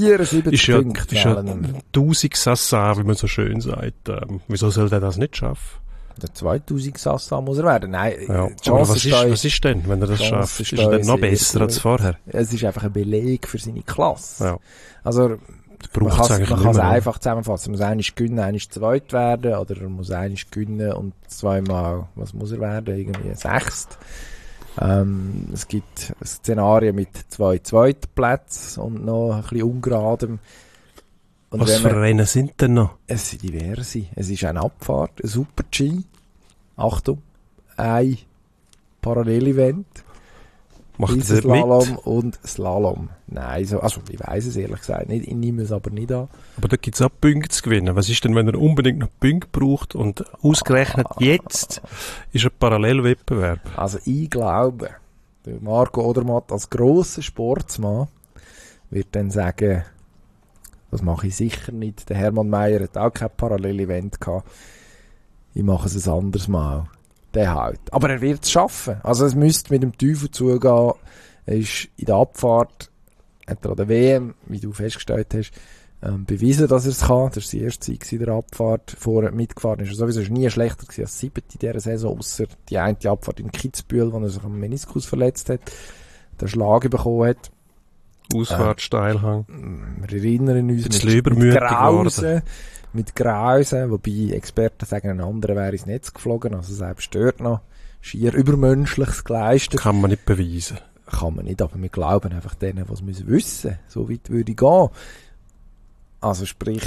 1000 Sassa, wie man so schön sagt. Wieso soll der das nicht schaffen? Der 2000 Sassa muss er werden. Nein, ja, aber was ist denn, wenn er das schafft? Ist er dann noch besser als vorher? Es ist einfach ein Beleg für seine Klasse. Ja. Also, man kann es einfach zusammenfassen. Er muss einmal gewinnen, einmal zweit werden, oder er muss einmal gewinnen und zweimal, was muss er werden? Irgendwie 6. Es gibt Szenarien mit 2 Zweitplätzen und noch ein bisschen ungeradem. Und was für Rennen sind denn noch? Es sind diverse. Es ist eine Abfahrt, ein Super-G. Achtung, ein Parallelevent. Macht das Slalom mit? Und Slalom. Nein, also ich weiss es ehrlich gesagt nicht. Ich nehme es aber nicht an. Aber da gibt es auch Punkte zu gewinnen. Was ist denn, wenn er unbedingt noch Punkte braucht und ausgerechnet jetzt ist ein Parallelwettbewerb? Also ich glaube, der Marco Odermatt als grosser Sportsmann wird dann sagen, das mache ich sicher nicht. Der Hermann Maier hat auch kein Parallelevent gehabt. Ich mache es ein anderes Mal. Der halt. Aber er wird es schaffen. Also es müsste mit dem Teufel zugehen. Er ist in der Abfahrt, hat er an der WM, wie du festgestellt hast, bewiesen, dass er es kann. Das war die erste Zeit in der Abfahrt. Vorher mitgefahren ist er sowieso nie schlechter gewesen als 7. in dieser Saison, außer die eine Abfahrt in Kitzbühel, wo er sich am Meniskus verletzt hat, den Schlag bekommen hat. Ausfahrt, Steilhang. Wir erinnern uns mit Grausen, mit Grausen, wobei Experten sagen, ein anderer wäre ins Netz geflogen, also selbst dort noch schier Übermenschliches geleistet. Kann man nicht beweisen. Kann man nicht, aber wir glauben einfach denen, was müssen wissen. So weit würde ich gehen. Also sprich,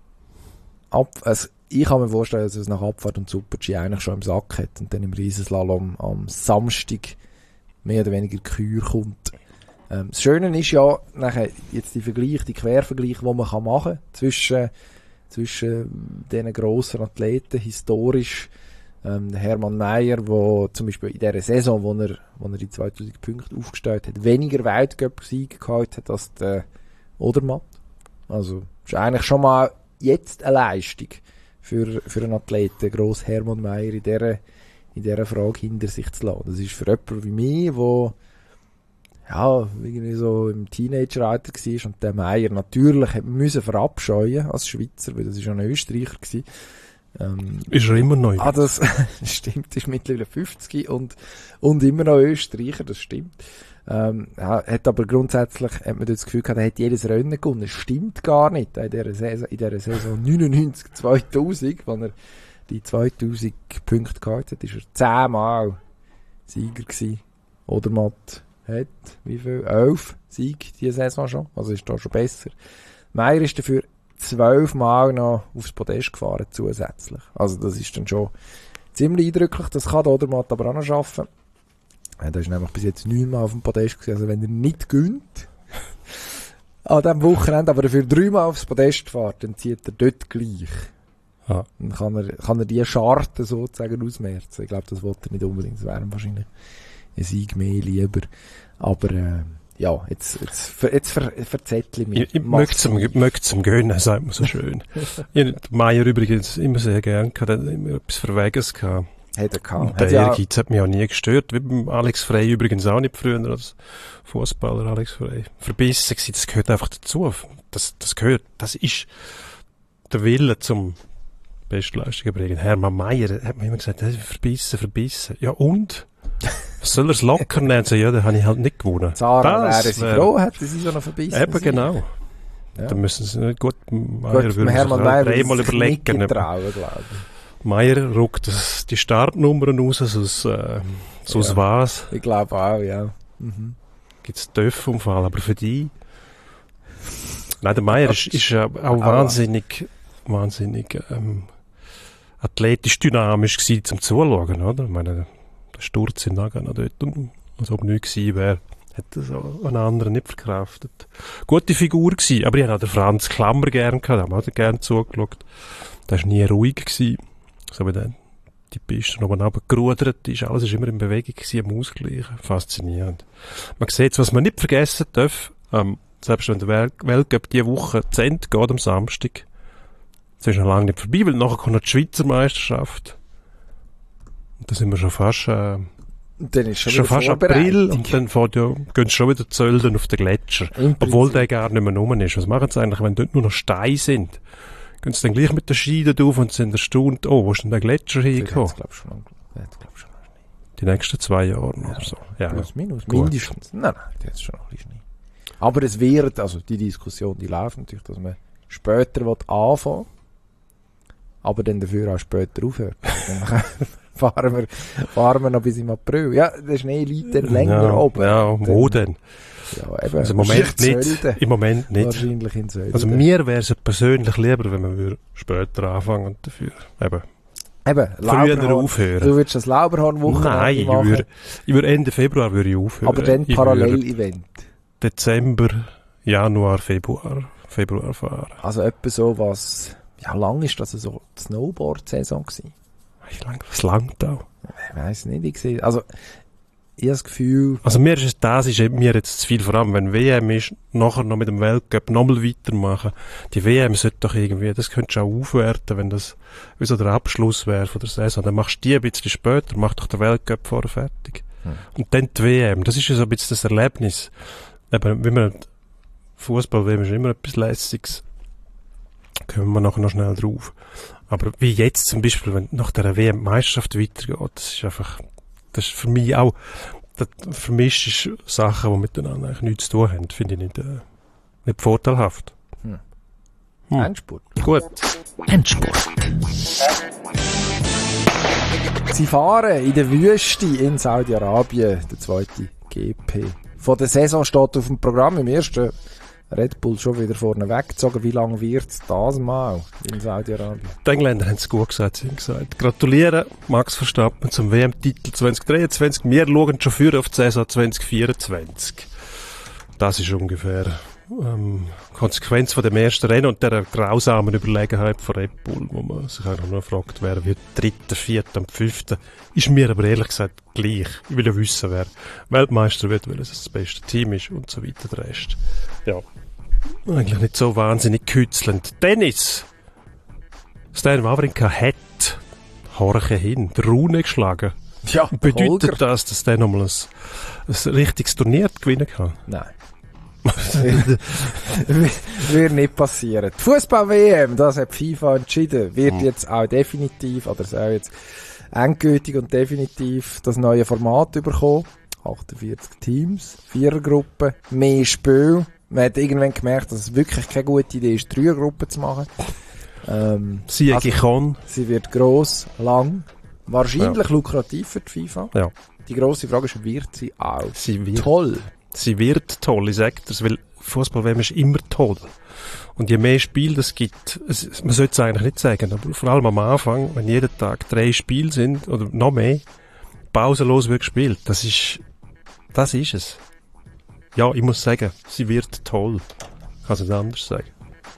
ich kann mir vorstellen, dass es nach Abfahrt und Super-G eigentlich schon im Sack hat und dann im Riesenslalom am Samstag mehr oder weniger Kür kommt. Das Schöne ist ja, nachher jetzt die Quervergleich, die man machen kann zwischen diesen grossen Athleten, historisch, Hermann Maier, der zum Beispiel in dieser Saison, wo er die 2000 Punkte aufgestellt hat, weniger Weltcup-Siege gehabt hat als der Odermatt. Also, ist eigentlich schon mal jetzt eine Leistung für einen Athleten, gross Hermann Maier in dieser Frage hinter sich zu lassen. Das ist für jemanden wie mich, der ja, irgendwie so im Teenager-Alter war und der Maier natürlich hat müssen verabscheuen als Schweizer, weil das ist ja ein Österreicher gewesen. Ist er immer neu? Das stimmt, ist mittlerweile 50 und immer noch Österreicher, das stimmt. Hat aber grundsätzlich, hat man das Gefühl gehabt, er hat jedes Rennen gewonnen. Das stimmt gar nicht. In dieser Saison 99, 2000, wenn er die 2000 Punkte gehabt hat, ist er 10-mal Sieger gewesen. Odermatt hat, wie viel? 11 Siege diese Saison schon. Also ist da schon besser. Maier ist dafür 12 Mal noch aufs Podest gefahren, zusätzlich. Also das ist dann schon ziemlich eindrücklich. Das kann der Odermatt aber auch noch schaffen. Der ist nämlich bis jetzt 9 Mal auf dem Podest gewesen. Also wenn er nicht gönnt an diesem Wochenende, aber dafür 3 Mal aufs Podest fährt, dann zieht er dort gleich. Ja. Dann kann er die Scharte sozusagen ausmerzen. Ich glaube, das wollte er nicht unbedingt. Das wäre ihm wahrscheinlich ein Sieg mehr lieber. Aber ja, jetzt verzettle ich mich. Ich möchte zum Gönnen, sagt man so schön. Ich habe Maier übrigens immer sehr gern gehabt, hat immer etwas Verweges gehabt. Hat er gehabt. Und der Ehrgeiz hat mich auch nie gestört, wie beim Alex Frey übrigens auch nicht früher als Fußballer Alex Frey. Verbissen gewesen, das gehört einfach dazu. Das gehört, das ist der Wille zum Bestleistungen bringen. Hermann Maier hat mir immer gesagt, verbissen. Ja und? Was soll er es locker nehmen? So, ja, dann habe ich halt nicht gewonnen. Zara wäre sie froh, hätte sie so noch verbissen. Eben, genau. Ja. Dann müssen sie nicht gut, Maier würde Hermann Maier dreimal überlegen. Maier ruckt die Startnummern raus, sonst was. Ich glaube auch, ja. Mhm. Gibt's Dörfunfall, aber für die... Nein, der Maier ist auch wahnsinnig athletisch dynamisch gewesen zum Zuschauen, oder? Ich meine, der Sturz in Nagano dort, als ob nichts gewesen wäre, hätte das auch einen anderen nicht verkraftet. Gute Figur gewesen, aber ich habe auch den Franz Klammer gern gehabt, da haben wir gern zugeschaut. Der war nie ruhig gewesen. So wie dann die Piste oben runtergerudert ist, alles ist immer in Bewegung gewesen, am Ausgleichen. Faszinierend. Man sieht, was man nicht vergessen darf, selbst wenn der Weltcup diese Woche zu Ende geht, am Samstag, das ist noch lange nicht vorbei, weil nachher kommt noch die Schweizer Meisterschaft. Und da sind wir schon fast, dann ist schon fast April und dann gehen schon wieder Zölden auf den Gletscher. Obwohl der gar nicht mehr rum ist. Was machen sie eigentlich, wenn dort nur noch Steine sind? Gehen sie dann gleich mit den Schienen drauf und sind erstaunt, oh, wo ist denn der Gletscher hingekommen? Das glaube ich schon. Die nächsten 2 Jahre oder so. Ja, plus minus, mindestens. Nein, jetzt schon noch ein bisschen Schnee. Aber es wird, also die Diskussion, die läuft natürlich, dass man später anfangen will, aber dann dafür auch später aufhört. Dann fahren wir noch bis im April. Ja, der Schnee liegt dann länger oben. Ja, wo denn? Ja, eben. Also im Moment nicht. Wahrscheinlich in Sölden. Also mir wäre es persönlich lieber, wenn wir später anfangen und dafür eben früher aufhören. Du würdest das Lauberhorn-Wochenende machen? Nein, ich würde Ende Februar aufhören. Aber dann Parallel-Event? Dezember, Januar, Februar fahren. Also etwa so was, ja lang ist das so die Snowboard-Saison gewesen? Was langt auch? Ich weiss nicht, ich sehe, also ich habe das Gefühl... Also mir ist mir jetzt zu viel, vor allem wenn WM ist, nachher noch mit dem Weltcup nochmal weitermachen. Die WM sollte doch irgendwie, das könntest du auch aufwerten, wenn das wie so der Abschluss wäre von der Saison. Dann machst du die ein bisschen später, mach doch der Weltcup vorher fertig. Und dann die WM, das ist ja so ein bisschen das Erlebnis. Eben, wie man Fußball-WM ist immer etwas Lässiges. Kommen wir nachher noch schnell drauf. Aber wie jetzt zum Beispiel, wenn nach der WM-Meisterschaft weitergeht, das ist für mich auch, das vermischt Sachen, die miteinander eigentlich nichts zu tun haben, finde ich nicht vorteilhaft. Endspurt. Gut. Endspurt. Sie fahren in der Wüste in Saudi-Arabien, der zweite GP. Von der Saison steht auf dem Programm im ersten Red Bull schon wieder vorne weggezogen. Wie lange wird es das mal in Saudi-Arabien? Die Engländer haben es gut gesagt, sie haben gesagt. Gratulieren, Max Verstappen, zum WM-Titel 2023. Wir schauen schon für auf die Saison 2024. Das ist ungefähr Konsequenz von dem ersten Rennen und der grausamen Überlegenheit von Red Bull, wo man sich einfach nur fragt, wer wird Dritter, Vierter und Fünfter. Ist mir aber ehrlich gesagt gleich. Ich will ja wissen, wer Weltmeister wird, weil es das beste Team ist und so weiter, der Rest. Ja, eigentlich nicht so wahnsinnig kützelnd. Tennis! Stan Wawrinka hat Horche hin, die Rune geschlagen. Ja, Bedeutet das, dass der nochmal ein richtiges Turnier gewinnen kann? Nein. Wird nicht passieren. Die Fußball-WM, das hat FIFA entschieden, wird jetzt auch definitiv, oder soll jetzt endgültig und definitiv das neue Format bekommen. 48 Teams, 4er-Gruppen, mehr Spiel. Man hat irgendwann gemerkt, dass es wirklich keine gute Idee ist, 3er-Gruppen zu machen. Sie wird gross, lang, wahrscheinlich lukrativ für die FIFA. Ja. Die grosse Frage ist, wird sie auch wird toll? Sie wird toll, ich sage das, weil Fußball-WM ist immer toll. Und je mehr Spiele es gibt, man sollte es eigentlich nicht sagen, aber vor allem am Anfang, wenn jeden Tag 3 Spiele sind, oder noch mehr, pausenlos wird gespielt, das ist es. Ja, ich muss sagen, sie wird toll. Ich kann es nicht anders sagen.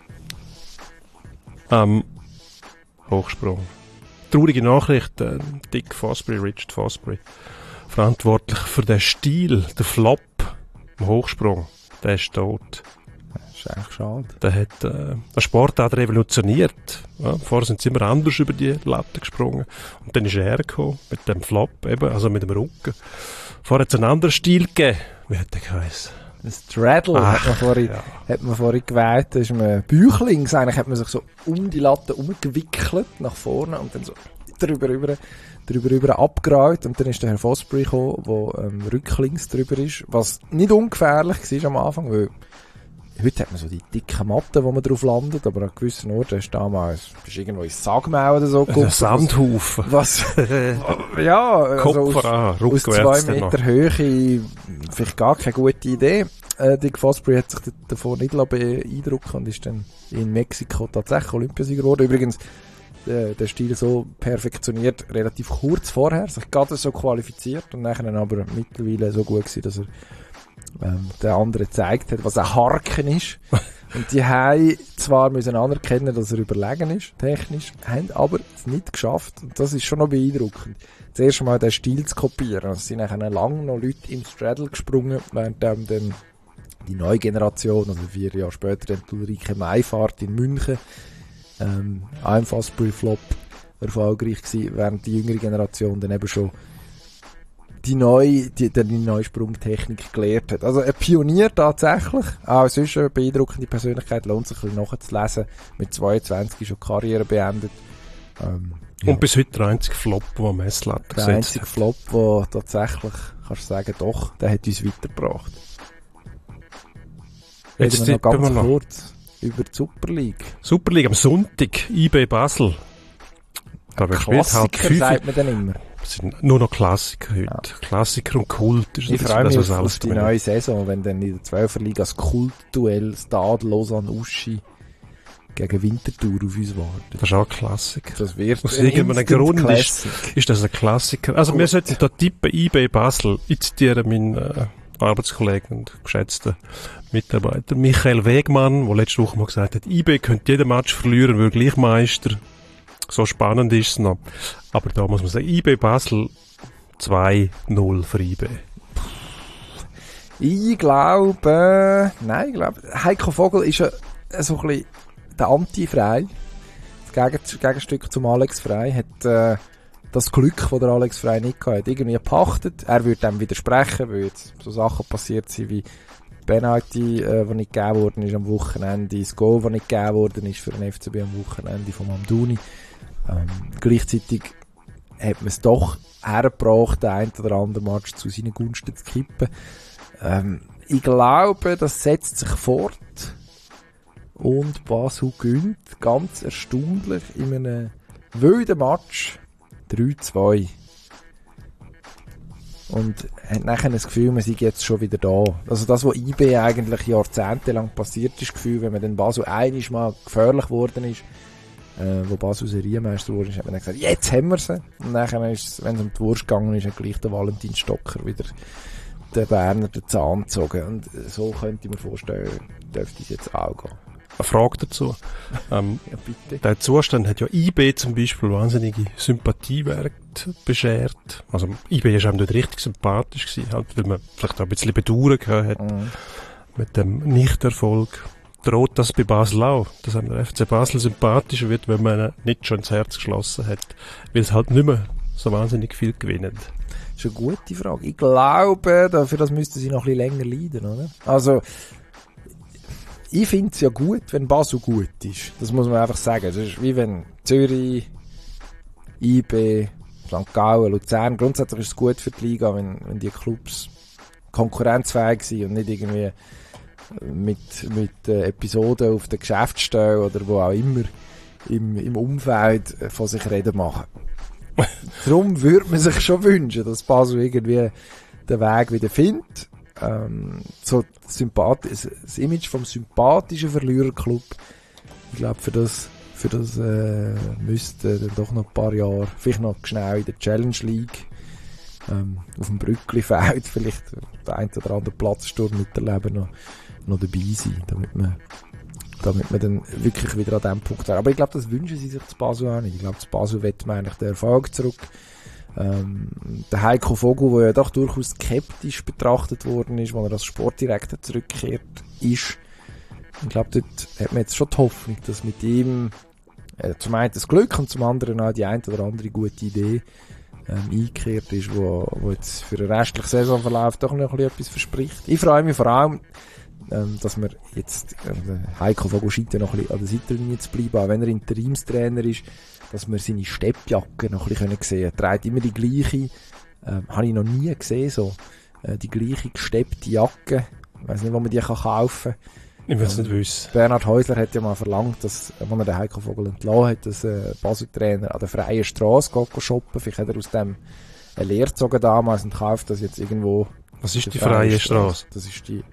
Hochsprung. Traurige Nachricht, Richard Fosbury, verantwortlich für den Stil, den Flop im Hochsprung, der ist tot. Das ist eigentlich schade. Der hat eine Sportart revolutioniert. Ja, vorher sind sie immer anders über die Latte gesprungen. Und dann ist er gekommen, mit dem Flop, eben, also mit dem Rücken. Vorher hat es einen anderen Stil gegeben. Wie hat der geheißen? Ein Straddle hat man vorhin gewählt. Das ist ein Büchlings. Eigentlich hat man sich so um die Latte umgewickelt, nach vorne, und dann so drüber abgerollt. Und dann ist der Herr Fosbury gekommen, der rücklings drüber ist. Was nicht ungefährlich war am Anfang, weil heute hat man so die dicken Matten, wo man drauf landet, aber an gewissen Orten ist damals, bist irgendwo ins Sagmau oder so geguckt. Ein Sandhaufen. Ja, also aus 2 Meter Höhe, vielleicht gar keine gute Idee. Dick Fosbury hat sich davon nicht beeindrucken und ist dann in Mexiko tatsächlich Olympiasieger geworden. Übrigens, der Stil so perfektioniert, relativ kurz vorher, sich gerade so qualifiziert und nachher aber mittlerweile so gut gewesen, dass er der andere gezeigt hat, was ein Harken ist. Und die haben zwar müssen anerkennen, dass er überlegen ist, technisch, haben aber es nicht geschafft. Und das ist schon noch beeindruckend. Zuerst mal den Stil zu kopieren. Also es sind nachher lange noch Leute im Straddle gesprungen, während dann die neue Generation, also 4 Jahre später, dann Ulrike Maifahrt in München, auch im Fosbury-Flop erfolgreich gewesen, während die jüngere Generation dann eben schon die neue Sprungtechnik gelehrt hat. Also ein Pionier tatsächlich. Auch sonst eine beeindruckende Persönlichkeit, lohnt sich ein bisschen nachzulesen. Mit 22 ist schon die Karriere beendet. Und bis heute der einzige Flop, der am Messlatte gesetzt hat. Der einzige Flop, der tatsächlich, kannst du sagen, doch, der hat uns weitergebracht. Reden wir noch ganz kurz über die Super League. Super League am Sonntag, IB Basel. Da wird gespielt, halb 5. Sagt man dann immer. Es sind nur noch Klassiker heute. Ja. Klassiker und Kult. Ich freue mich auf die neue Saison, wenn dann in der 12er Liga das Kultduell Stade Lausanne-Uschi gegen Winterthur auf uns wartet. Das ist auch ein Klassiker. Das wird aus irgendeinem Grund ist das ein Klassiker. Also wir sollten da tippen, IB Basel. Ich zitiere meinen Arbeitskollegen und geschätzten Mitarbeiter Michael Wegmann, der letzte Woche mal gesagt hat, IB könnte jeden Match verlieren, würde gleich Meister. So spannend ist es noch. Aber da muss man sagen, IB Basel 2-0 für IB. Ich glaube, Heiko Vogel ist so ein bisschen der Anti-Frei. Das Gegenstück zum Alex Frei hat das Glück, das der Alex Frei nicht gehabt, irgendwie gepachtet. Er würde dem widersprechen, weil jetzt so Sachen passiert sind wie Penalty, das nicht gegeben worden ist am Wochenende, das Goal, das nicht gegeben worden ist für den FCB am Wochenende von Mamdouni. Gleichzeitig hat man es doch hergebracht, den einen oder anderen Match zu seinen Gunsten zu kippen. Ich glaube, das setzt sich fort. und Basel gewinnt, ganz erstaunlich, in einem wilden Match 3-2. Und hat nachher das Gefühl, man sei jetzt schon wieder da. Also das, was IB eigentlich jahrzehntelang passiert ist, das Gefühl, wenn man dann Basel einmal mal gefährlich geworden ist, wo Basel Serienmeister wurde, hat man dann gesagt, jetzt haben wir sie. Und nachher ist, wenn es um die Wurst gegangen ist, hat gleich der Valentin Stocker wieder den Berner den Zahn gezogen. Und so könnte ich mir vorstellen, dürfte es jetzt auch gehen. Eine Frage dazu. Ja, bitte. Der Zustand hat ja IB zum Beispiel wahnsinnige Sympathiewerte beschert. Also IB ist einem dort richtig sympathisch gewesen, halt, weil man vielleicht auch ein bisschen Bedauern gehabt hat mit dem Nichterfolg. Droht das bei Basel auch, dass einem der FC Basel sympathischer wird, wenn man ihn nicht schon ins Herz geschlossen hat, weil es halt nicht mehr so wahnsinnig viel gewinnt. Das ist eine gute Frage. Ich glaube, dafür das müssten sie noch ein bisschen länger leiden, oder? Also, ich finde es ja gut, wenn Basel gut ist. Das muss man einfach sagen. Das ist wie wenn Zürich, IB, St. Gallen, Luzern, grundsätzlich ist es gut für die Liga, wenn die Clubs konkurrenzfähig sind und nicht irgendwie mit Episoden auf der Geschäftsstelle oder wo auch immer im Umfeld von sich reden machen. Darum würde man sich schon wünschen, dass Basel irgendwie den Weg wieder findet. So das Image vom sympathischen Verliererclub, ich glaube, für das müsste dann doch noch ein paar Jahre, vielleicht noch schnell in der Challenge League, auf dem Brückli-Feld vielleicht der ein oder andere Platzsturm miterleben noch dabei sein, damit man dann wirklich wieder an diesem Punkt wäre. Aber ich glaube, das wünschen sie sich zu Basel auch nicht. Ich glaube, zu Basel will man eigentlich den Erfolg zurück. Der Heiko Vogel, der ja doch durchaus skeptisch betrachtet worden ist, als er als Sportdirektor zurückgekehrt ist. Ich glaube, dort hat man jetzt schon die Hoffnung, dass mit ihm zum einen das Glück und zum anderen auch die ein oder andere gute Idee eingekehrt ist, wo jetzt für den restlichen Saisonverlauf doch noch ein bisschen etwas verspricht. Ich freue mich vor allem, dass wir jetzt, Heiko Vogel scheint ja noch ein bisschen an der Seitenlinie zu bleiben, auch wenn er Interimstrainer ist, dass wir seine Steppjacke noch ein bisschen sehen können. Er trägt immer die gleiche, habe ich noch nie gesehen, so, die gleiche gesteppte Jacke. Ich weiss nicht, wo man die kaufen kann. Ich will es nicht wissen. Bernhard Häusler hat ja mal verlangt, dass, als er den Heiko Vogel entlassen hat, dass Basel-Trainer an der freien Strasse shoppen. Vielleicht hat er aus dem eine Lehre gezogen damals und kauft das jetzt irgendwo. Was ist die freie Strasse? Das ist die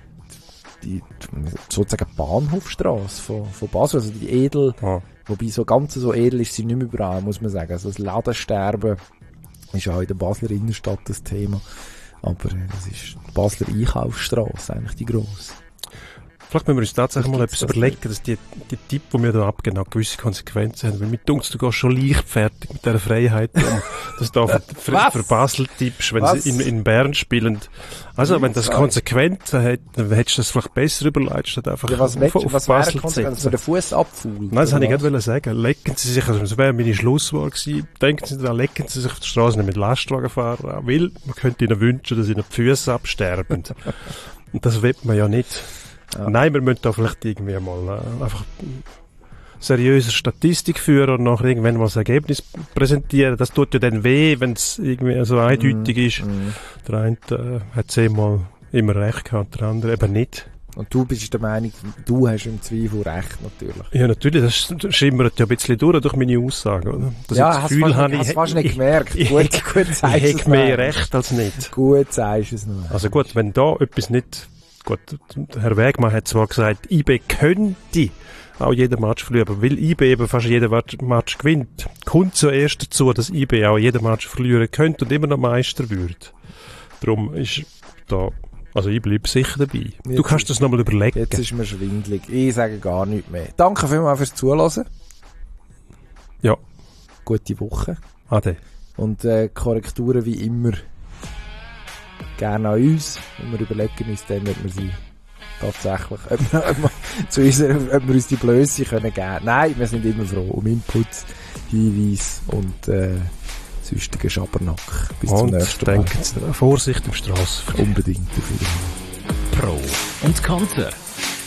sozusagen Bahnhofstrasse von Basel, also die edel, wobei so ganz so edel ist sie nicht mehr überall, muss man sagen. Also das Ladensterben ist auch in der Basler Innenstadt das Thema, aber das ist die Basler Einkaufsstrasse, eigentlich die grosse. Vielleicht müssen wir uns tatsächlich mal etwas überlegen, dass die Tipp, die wir da abgeben, auch gewisse Konsequenzen haben. Weil mit uns, du gehst schon leichtfertig mit dieser Freiheit um, dass du da für Basel tippst, wenn sie in Bern spielen. Also, wenn das Konsequenzen hat, dann hättest du das vielleicht besser überlegt, statt einfach auf Basel zu setzen. Also den Fuß abfuhlen? Nein, das wollte ich gerade sagen. Lecken Sie sich, also das wäre meine Schlusswahl gewesen, denken Sie daran, lecken Sie sich auf der Straße nicht mit Lastwagenfahrern an, weil man könnte ihnen wünschen, dass ihnen die Füße absterben. Und das will man ja nicht. Ja. Nein, wir müssen da vielleicht irgendwie mal einfach seriöse Statistik führen und nachher irgendwann mal das Ergebnis präsentieren. Das tut ja dann weh, wenn es irgendwie so eindeutig ist. Der eine hat 10-mal immer recht gehabt, der andere eben nicht. Und du bist der Meinung, du hast im Zweifel recht, natürlich. Ja, natürlich, das schimmert ja ein bisschen durch meine Aussagen, oder? Das ja, hast du fast nicht gemerkt. Gut sagst du es. Ich habe mehr recht als nicht. Gut sagst du es nur. Also gut, wenn da etwas nicht... Gut, Herr Wegmann hat zwar gesagt, IB könnte auch jeden Match verlieren, aber weil IB eben fast jeden Match gewinnt, kommt zuerst dazu, dass IB auch jeden Match verlieren könnte und immer noch Meister wird. Darum ist da, also ich bleibe sicher dabei. Jetzt, du kannst das nochmal überlegen. Jetzt ist mir schwindelig. Ich sage gar nichts mehr. Danke vielmals fürs Zuhören. Ja. Gute Woche. Ade. Und Korrekturen wie immer gerne an uns. Und wir überlegen uns dann, ob wir sie tatsächlich, ob wir uns die Blöße können geben. Nein, wir sind immer froh um Inputs, Hinweise und sonstigen Schabernack. Bis zum nächsten Mal. Denken Sie, Vorsicht im Strassenverkehr. Unbedingt. Auf jeden Fall. Pro und Konter.